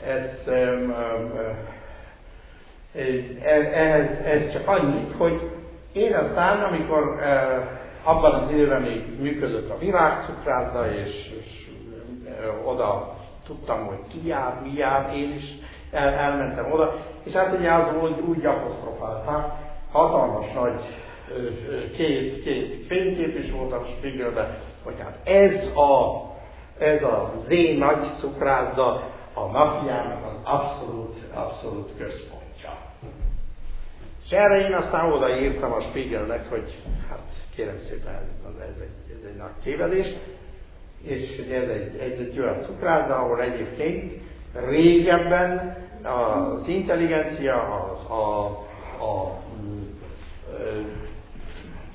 [SPEAKER 2] ez csak annyit, hogy én aztán, amikor abban az időben még működött a Virágcukrászda, és oda tudtam, hogy ki jár, mi jár, én is elmentem oda, és hát ugye az úgy apostrofálták, hatalmas nagy két fénykép is volt a Spiegelben, hogy hát ez az én nagy cukrászda a mafiának az abszolút központja. És erre én aztán odaírtam a Spiegelnek, hogy hát kérem szépen, ez egy nagy tévedés, és ez egy olyan cukrászda, ahol egyébként régebben az intelligencia, a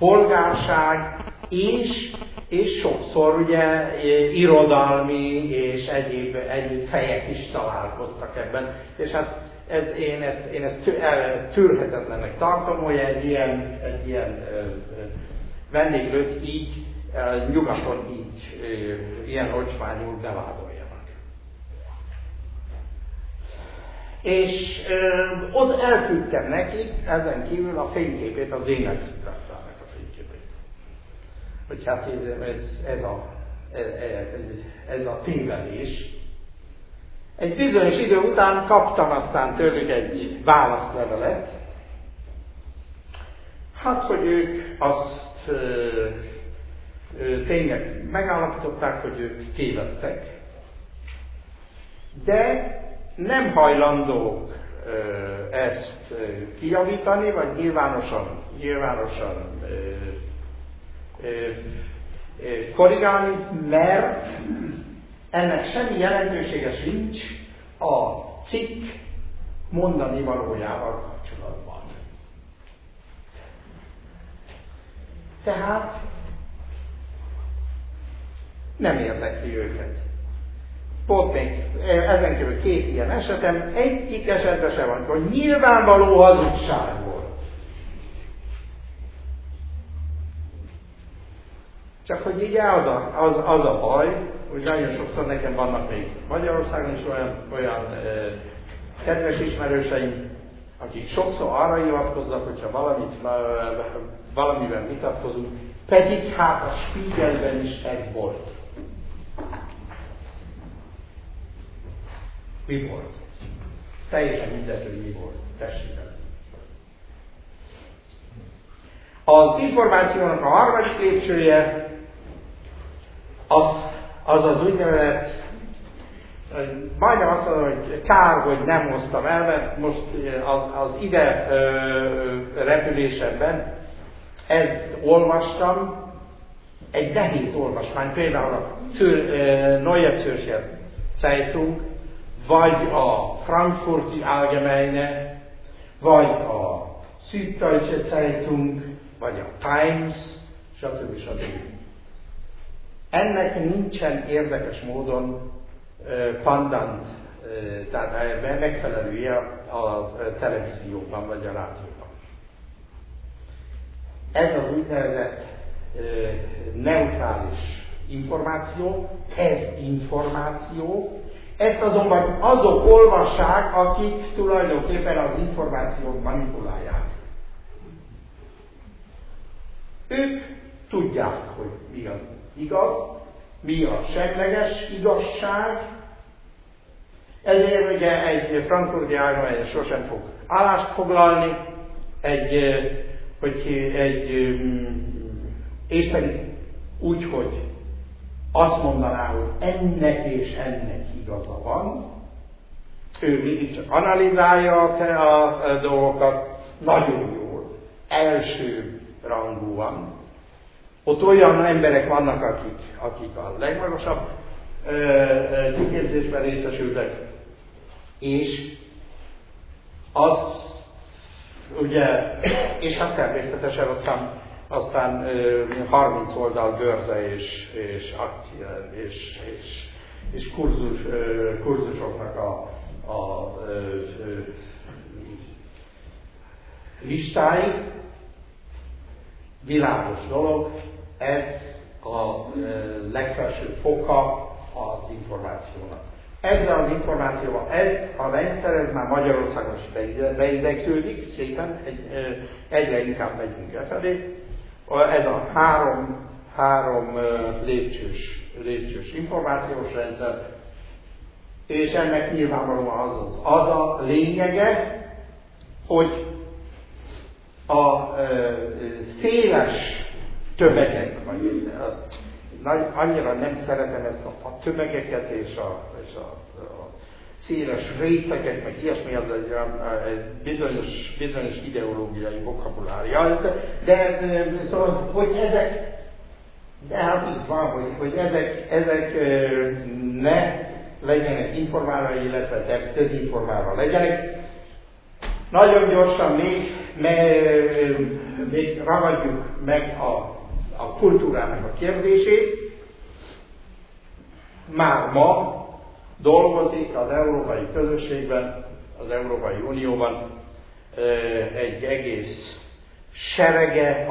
[SPEAKER 2] polgárság, és sokszor ugye irodalmi és egyéb fejek is találkoztak ebben. És hát én ezt tűrhetetlennek tartom, hogy egy ilyen vendéglőt így nyugaton így ilyen ocsmányul bevádoljanak. És ott elküldtem nekik ezen kívül a fényképét, az énekszükraftának a fényképét. Hogy hát ez a tévedés. Egy bizonyos idő után kaptam aztán tőlük egy válaszlevelet, hát hogy ők azt tényleg megállapították, hogy ők tévedtek, de nem hajlandók ezt kijavítani, vagy nyilvánosan korrigálni, mert ennek semmi jelentősége sincs a cikk mondani valójával kapcsolatban. Tehát nem érdekli őket. Volt még ezen kívül 2 ilyen esetem, egyik esetben sem van, hogy nyilvánvaló hazugság volt. Csak hogy így az a baj, hogy nagyon sokszor nekem vannak még Magyarországon is olyan kedves ismerőseim, akik sokszor arra hivatkoznak, hogyha valamiben vitatkozunk, pedig hát a Spiegelben is ez volt. Mi volt? Teljesen mindegy, hogy mi volt. Tessék el. Az információnak a harmadik lépcsője az úgynevezett, majdnem azt mondom, hogy kár, hogy nem hoztam el, mert most az ide repülésemben ezt olvastam, egy nehéz olvasmány, például a Neue Zürcher Zeitung, vagy a Frankfurti Allgemeine, vagy a Süddeutsche Zeitung, vagy a Times, stb. Ennek nincsen érdekes módon pandant, tehát megfelelője a televízióban vagy a rádióban. Ez az úgynevezett neutrális információ, ez információ, ezt azonban azok olvassák, akik tulajdonképpen az információt manipulálják. Ők tudják, hogy mi az igaz, mi a semleges igazság, ezért ugye egy frankfurti Allgemeine sosem fog állást foglalni, és pedig úgy, hogy azt mondaná, hogy ennek és ennek igaza van, ő mindig csak analizálja a dolgokat, nagyon jól, első rangúan. Ott olyan emberek vannak, akik a legmagasabb kiképzésben részesültek, és az ugye, és hát természetesen aztán 30 oldal bőrze és akció és kurzusoknak a listái, világos dolog, ez a legfelsőbb foka az információnak. Ezzel az információval, ez a rendszer, ez már Magyarországon is beidegződik, szépen egyre inkább megyünk efelé. Ez a három lépcsős információs rendszer, és ennek nyilvánvalóan az a lényege, hogy a széles tömegek, annyira nem szeretem ezt a tömegeket és a széles rétegek, meg ilyesmi, az egy bizonyos ideológiai vokabulária. De szóval, hogy ezek, de hát így van, hogy ezek ne legyenek informálva, illetve dezinformálva legyenek. Nagyon gyorsan még még ragadjuk meg a kultúrának a kérdését. Már ma dolgozik az európai közösségben, az Európai Unióban egy egész serege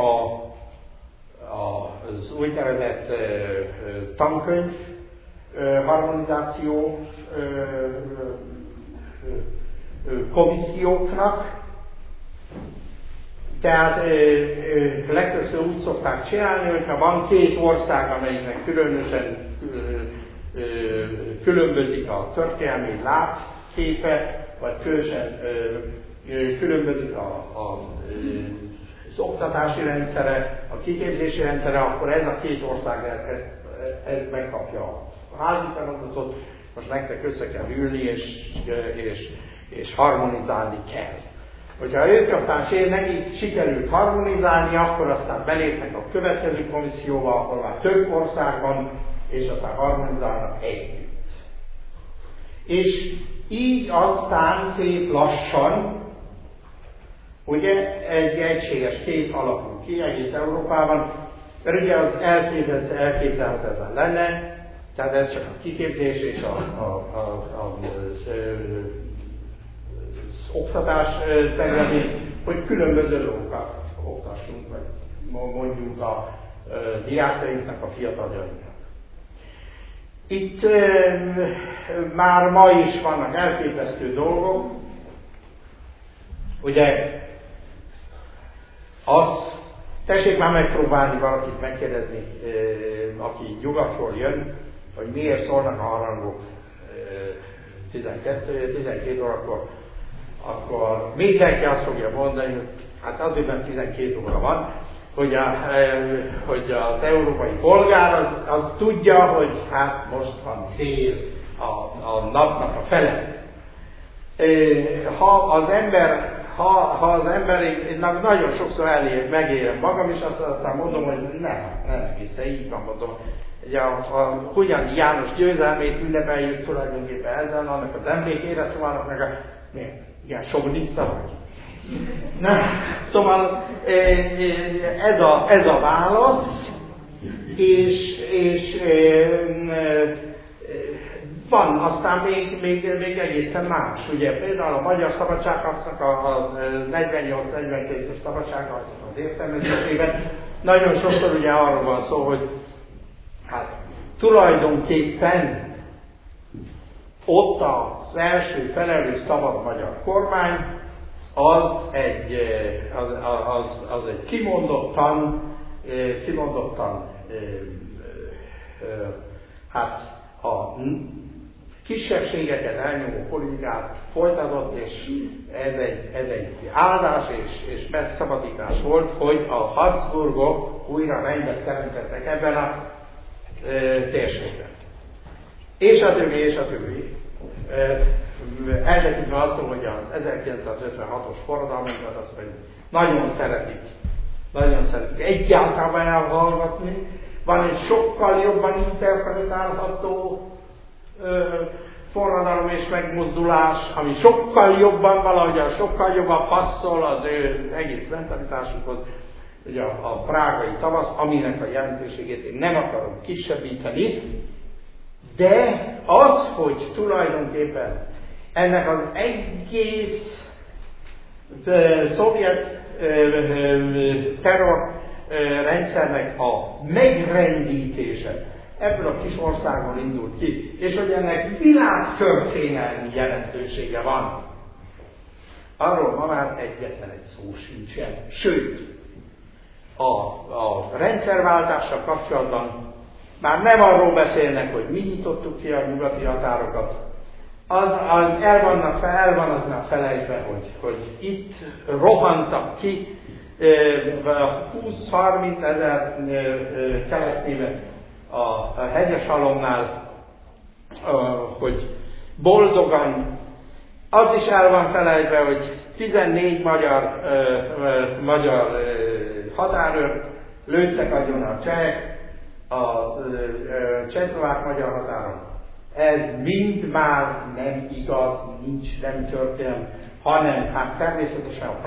[SPEAKER 2] az úgynevezett tankönyv harmonizáció komisszióknak. Tehát legtöbbször úgy szokták csinálni, hogyha van két ország, amelyiknek különösen különbözik a történelmi látképe, vagy különösen különbözik az oktatási rendszere, a kiképzési rendszere, akkor ez a két ország ez megkapja a házi feladatot, most nektek össze kell ülni, és harmonizálni kell. Hogyha ők aztán nekik sikerült harmonizálni, akkor aztán belépnek a következő komisszióba, ahol már több országban, és aztán harmonizálnak együtt. És így aztán szép lassan, ugye egy egységes kép alakul ki egész Európában, mert ugye az elképzelhetetlen lenne, tehát ez csak a kiképzés és az oktatás területén, hogy különböző dolgokat oktassunk, vagy mondjuk a diákjainknak, a fiataljainknak. Itt már ma is vannak elképesztő dolgok, ugye tessék már megpróbálni valakit megkérdezni, aki nyugatról jön, hogy miért szólnak a harangok 12 órakor, akkor mindenki azt fogja mondani, hogy hát azért, mert 12 óra van, hogy az európai polgár az tudja, hogy hát most van szél a napnak a fele. Ha az ember, én nagyon sokszor megélem magam, és aztán mondom, hogy nem egészen így van, mondom. Ugye a Hunyadi János győzelmét ünnepeljük tulajdonképpen ezzel, annak az emlékére, szóval annak meg ilyen soviniszta vagy. Nem. Szóval ez a válasz, és van aztán még egészen más. Ugye például a magyar szabadságharcnak a 48-42-es szabadságharcnak az értelmezésében nagyon sokszor ugye arról van szó, hogy hát tulajdonképpen ott az első felelős szabad magyar kormány az egy kimondottan hát a kisebbségeket elnyomó politikát folytatott, és ez egy áldás és megszabadítás volt, hogy a Habsburgok újra rendet teremtettek ebben a térségben. És a többi. Eltekintve attól, hogy az 1956-os forradalmunkat azt mondjuk nagyon szeretik egyáltalán elhallgatni. Van egy sokkal jobban interpretálható forradalom és megmozdulás, ami sokkal jobban passzol az ő egész mentalitásukhoz, ugye a prágai tavasz, aminek a jelentőségét én nem akarom kisebbíteni, de az, hogy tulajdonképpen ennek az egész szovjet terrorrendszernek a megrendítése ebből a kis országból indult ki, és hogy ennek világtörténelmi jelentősége van. Arról ma már egyetlen egy szó sincsen. Sőt, a rendszerváltással kapcsolatban már nem arról beszélnek, hogy mi nyitottuk ki a nyugati határokat. El van az már felejtve, hogy itt rohantak ki 20-30 ezer keresztények a Hegyeshalomnál, hogy boldogan. Az is el van felejtve, hogy 14 magyar határőrt lőttek agyon a csehek, a csehszlovák-magyar határon. Ez mind már nem igaz, nem történt. hanem hát természetesen a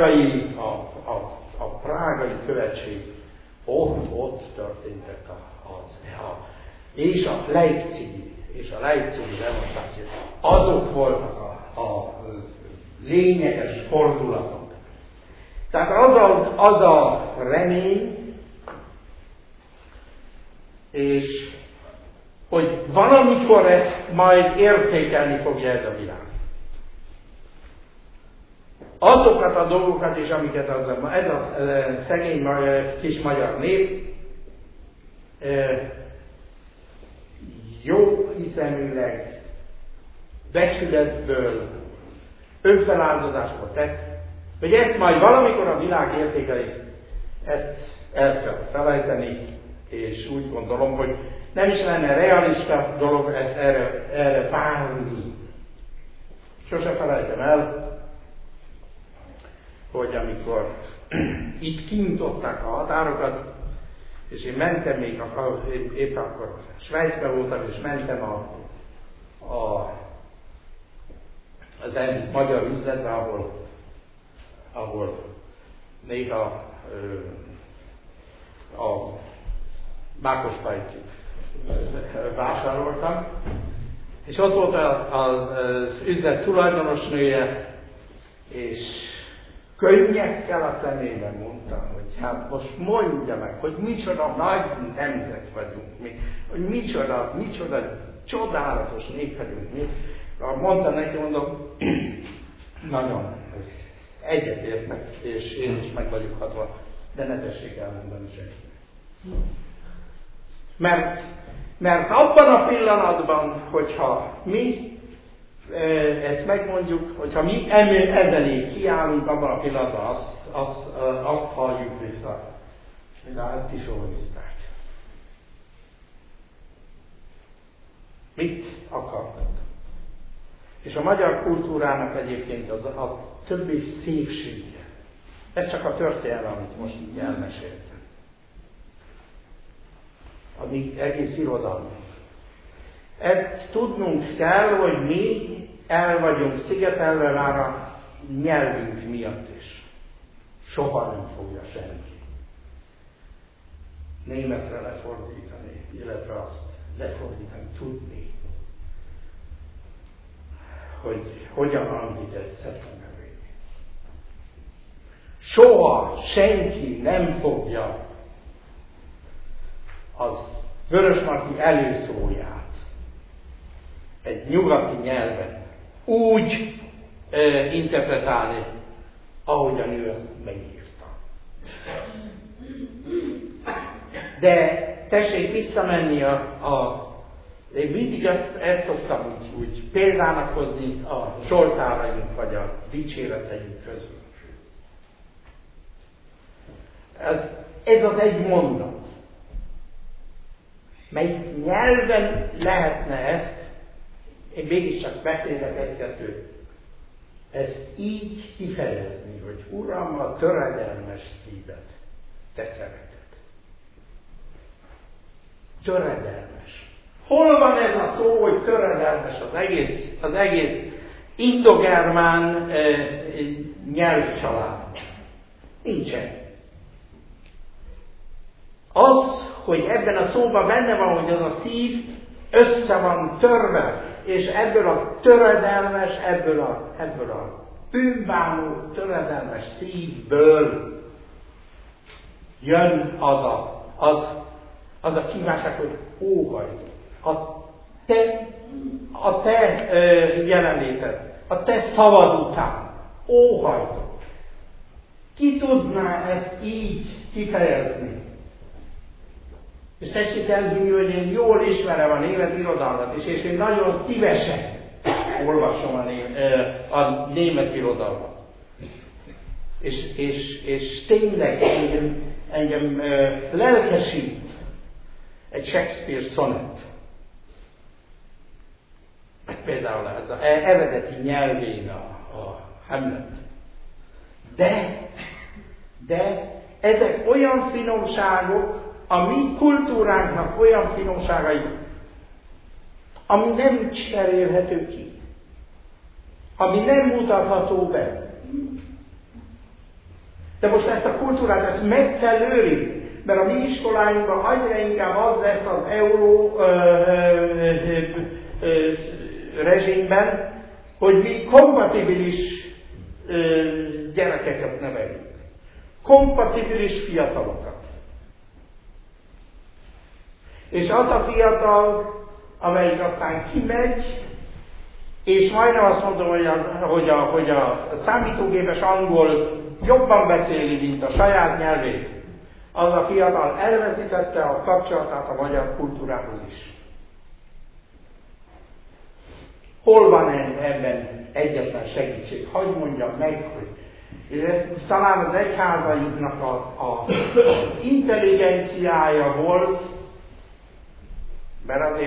[SPEAKER 2] prágai követség, ott történtek és a leipzigi demonstráció. Azok voltak a lényeges fordulatok. Tehát az a remény, és hogy valamikor ezt majd értékelni fogja ez a világ. Azokat a dolgokat is, amiket ez a szegény kis magyar nép jó hiszeműleg, becsületből, önfeláldozásból tett, hogy ezt majd valamikor a világ értékeli, ezt el kell felejteni, és úgy gondolom, hogy nem is lenne realista dolog ezt erre várni. Sose felejtem el, hogy amikor itt kinyitották a határokat, és én mentem még, éppen akkor Svájcban voltam, és mentem az egyik magyar üzletbe, ahol néha a Mákospályt vásároltam, és ott volt az üzlet tulajdonosnője, és könnyekkel a szemében mondtam, hogy hát most mondja meg, hogy micsoda nagy nemzet vagyunk mi, hogy micsoda csodálatos nép vagyunk mi. Mondtam neki, mondom, nagyon egyetértek, és én is meg vagyok hatva, de ne tessék elmondani senki. Mert abban a pillanatban, hogyha mi ezt megmondjuk, hogyha mi ezelé kiállunk, abban a pillanatban azt halljuk vissza, hogy hát ti sóviszták. Mit akartak? És a magyar kultúrának egyébként a többi szépsége. Ez csak a történelem, amit most így elmeséltem. Ami egész irodalmunk. Ezt tudnunk kell, hogy mi el vagyunk szigetelve már a nyelvünk miatt is. Soha nem fogja senki németre lefordítani, illetve azt lefordítani, tudni, hogy hogyan hangzik egy szeptember végén. Soha senki nem fogja az Vörösmarty előszóját egy nyugati nyelven úgy interpretálni, ahogyan ő ezt megírta. De tessék visszamenni én mindig ezt szoktam úgy példának hozni a zsoltáraink vagy a dicséreteink közül. Ez az egy mondat. Melyik nyelven lehetne ezt, én mégiscsak beszélek egy-kettőt, ezt így kifejezni, hogy Uram, a töredelmes szívet te szereted. Töredelmes. Hol van ez a szó, hogy töredelmes az egész indogermán nyelvcsalád? Nincsen. Az, hogy ebben a szóban benne van, hogy az a szív össze van törve, és ebből a töredelmes, ebből a bűnbánó, töredelmes szívből jön az a kívánság, hogy óhajt. A te jelenléted, a te szavad után óhajtok. Ki tudná ezt így kifejezni? És tessék elhinni, hogy én jól ismerem a német irodalmat is, és én nagyon szívesen olvasom a német irodalmat. És tényleg engem lelkesít egy Shakespeare szonett. Például ez az eredeti nyelvén a Hamlet. De ezek olyan finomságok, a mi kultúránknak olyan finomságai, ami nem cserélhető ki. ami nem mutatható be. De most ezt a kultúrát, ezt meg kell őrizni, mert a mi iskoláinkban egyre inkább az lesz az euró rezsimben, hogy mi kompatibilis gyerekeket nevelünk. Kompatibilis fiatalokat. És az a fiatal, amelyik aztán kimegy, és majdnem azt mondom, hogy a számítógépes angol jobban beszéli, mint a saját nyelvét, az a fiatal elveszítette a kapcsolatát a magyar kultúrához is. Hol van ebben egyetlen segítség? Hadd mondjam meg, hogy ez talán az egyházainknak az intelligenciája volt, mert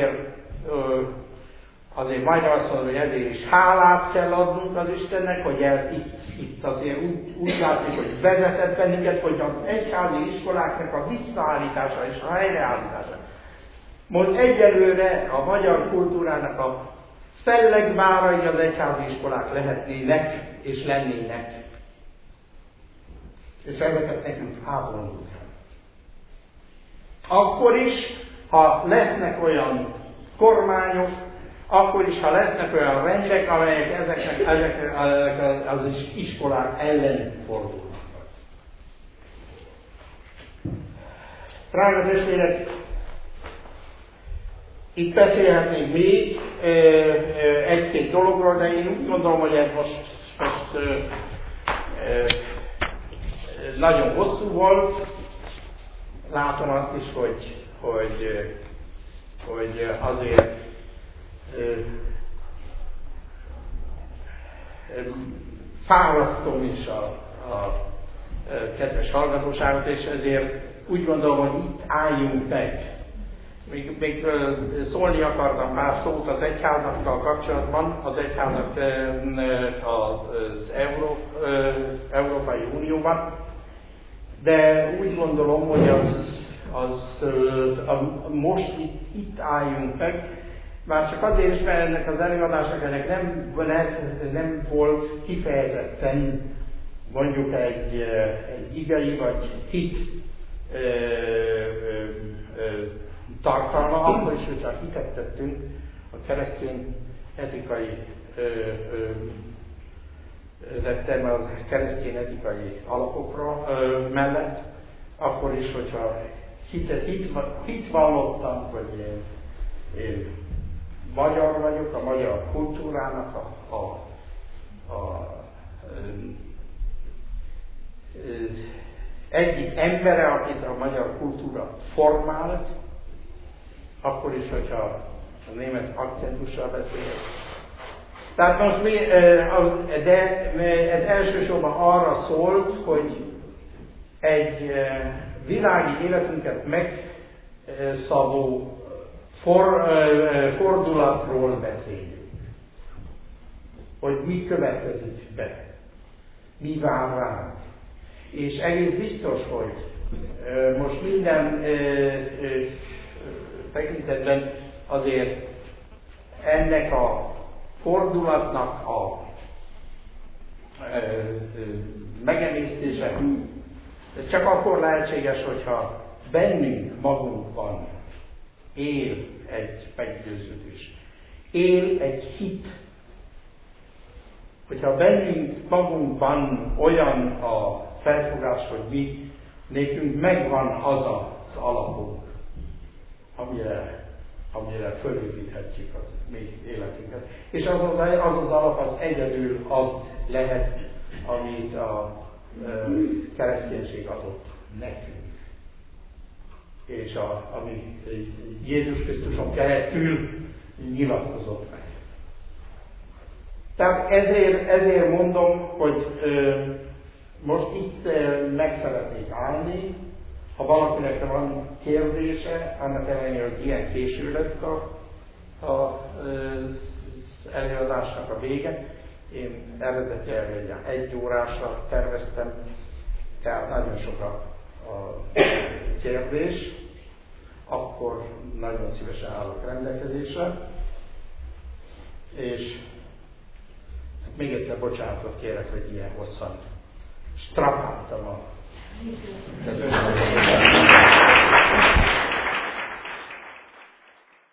[SPEAKER 2] azért majd azt mondom, hogy ezért is hálát kell adnunk az Istennek, hogy itt azért úgy látjuk, hogy vezetett bennünket, hogy az egyházi iskoláknak a visszaállítása és a helyreállítása. Most egyelőre a magyar kultúrának a fellegvárai az egyházi iskolák lehetnének és lennének. És ezeket nekünk ápolnunk kell. Akkor is, ha lesznek olyan kormányok, akkor is, ha lesznek olyan rendek, amelyek ezek az iskolák ellen fordulnak. Drága testvérek, itt beszélhetnénk még egy-két dologról, de én úgy gondolom, hogy ez most nagyon hosszú volt. Látom azt is, hogy azért fárasztom is a kedves hallgatóságot, és ezért úgy gondolom, hogy itt álljunk meg. Még szólni akartam pár szót az egyházakkal kapcsolatban, az egyházak az Európai Unióban, de úgy gondolom, hogy most itt álljunk meg, már csak azért is, mert ennek az előadásnak ennek nem volt kifejezetten mondjuk egy igei vagy hit tartalma, akkor is, hogyha hitet tettünk a keresztény etikai vettem a keresztény etikai alapokra mellett, akkor is, hogyha hit vallottam, hogy én magyar vagyok, a magyar kultúrának egyik embere, akit a magyar kultúra formált, akkor is, hogyha a német akcentussal beszél. Tehát most de ez elsősorban arra szólt, hogy egy világi életünket megszabó fordulatról beszéljünk. Hogy mi következik be, mi vár ránk. És egész biztos, hogy most minden tekintetben azért ennek a fordulatnak a megemésztése ez csak akkor lehetséges, hogyha bennünk magunkban él egy meggyőződés, él egy hit. Hogyha bennünk magunkban olyan a felfogás, hogy mi nekünk megvan az az alapunk, amire fölépíthetjük az mi életünket. És az alap az egyedül az lehet, amit a kereszténység adott nekünk. És ami Jézus Krisztuson keresztül nyilatkozott meg. Tehát ezért mondom, hogy most itt meg szeretnék állni. Ha valakinek van kérdése, annak ellenére, hogy ilyen késő lett az előadásnak a vége. Én eredetileg 1 órásra terveztem, tehát nagyon sok a kérdés, akkor nagyon szívesen állok rendelkezésre. És Még egyszer bocsánatot kérek, hogy ilyen hosszan strapáltam a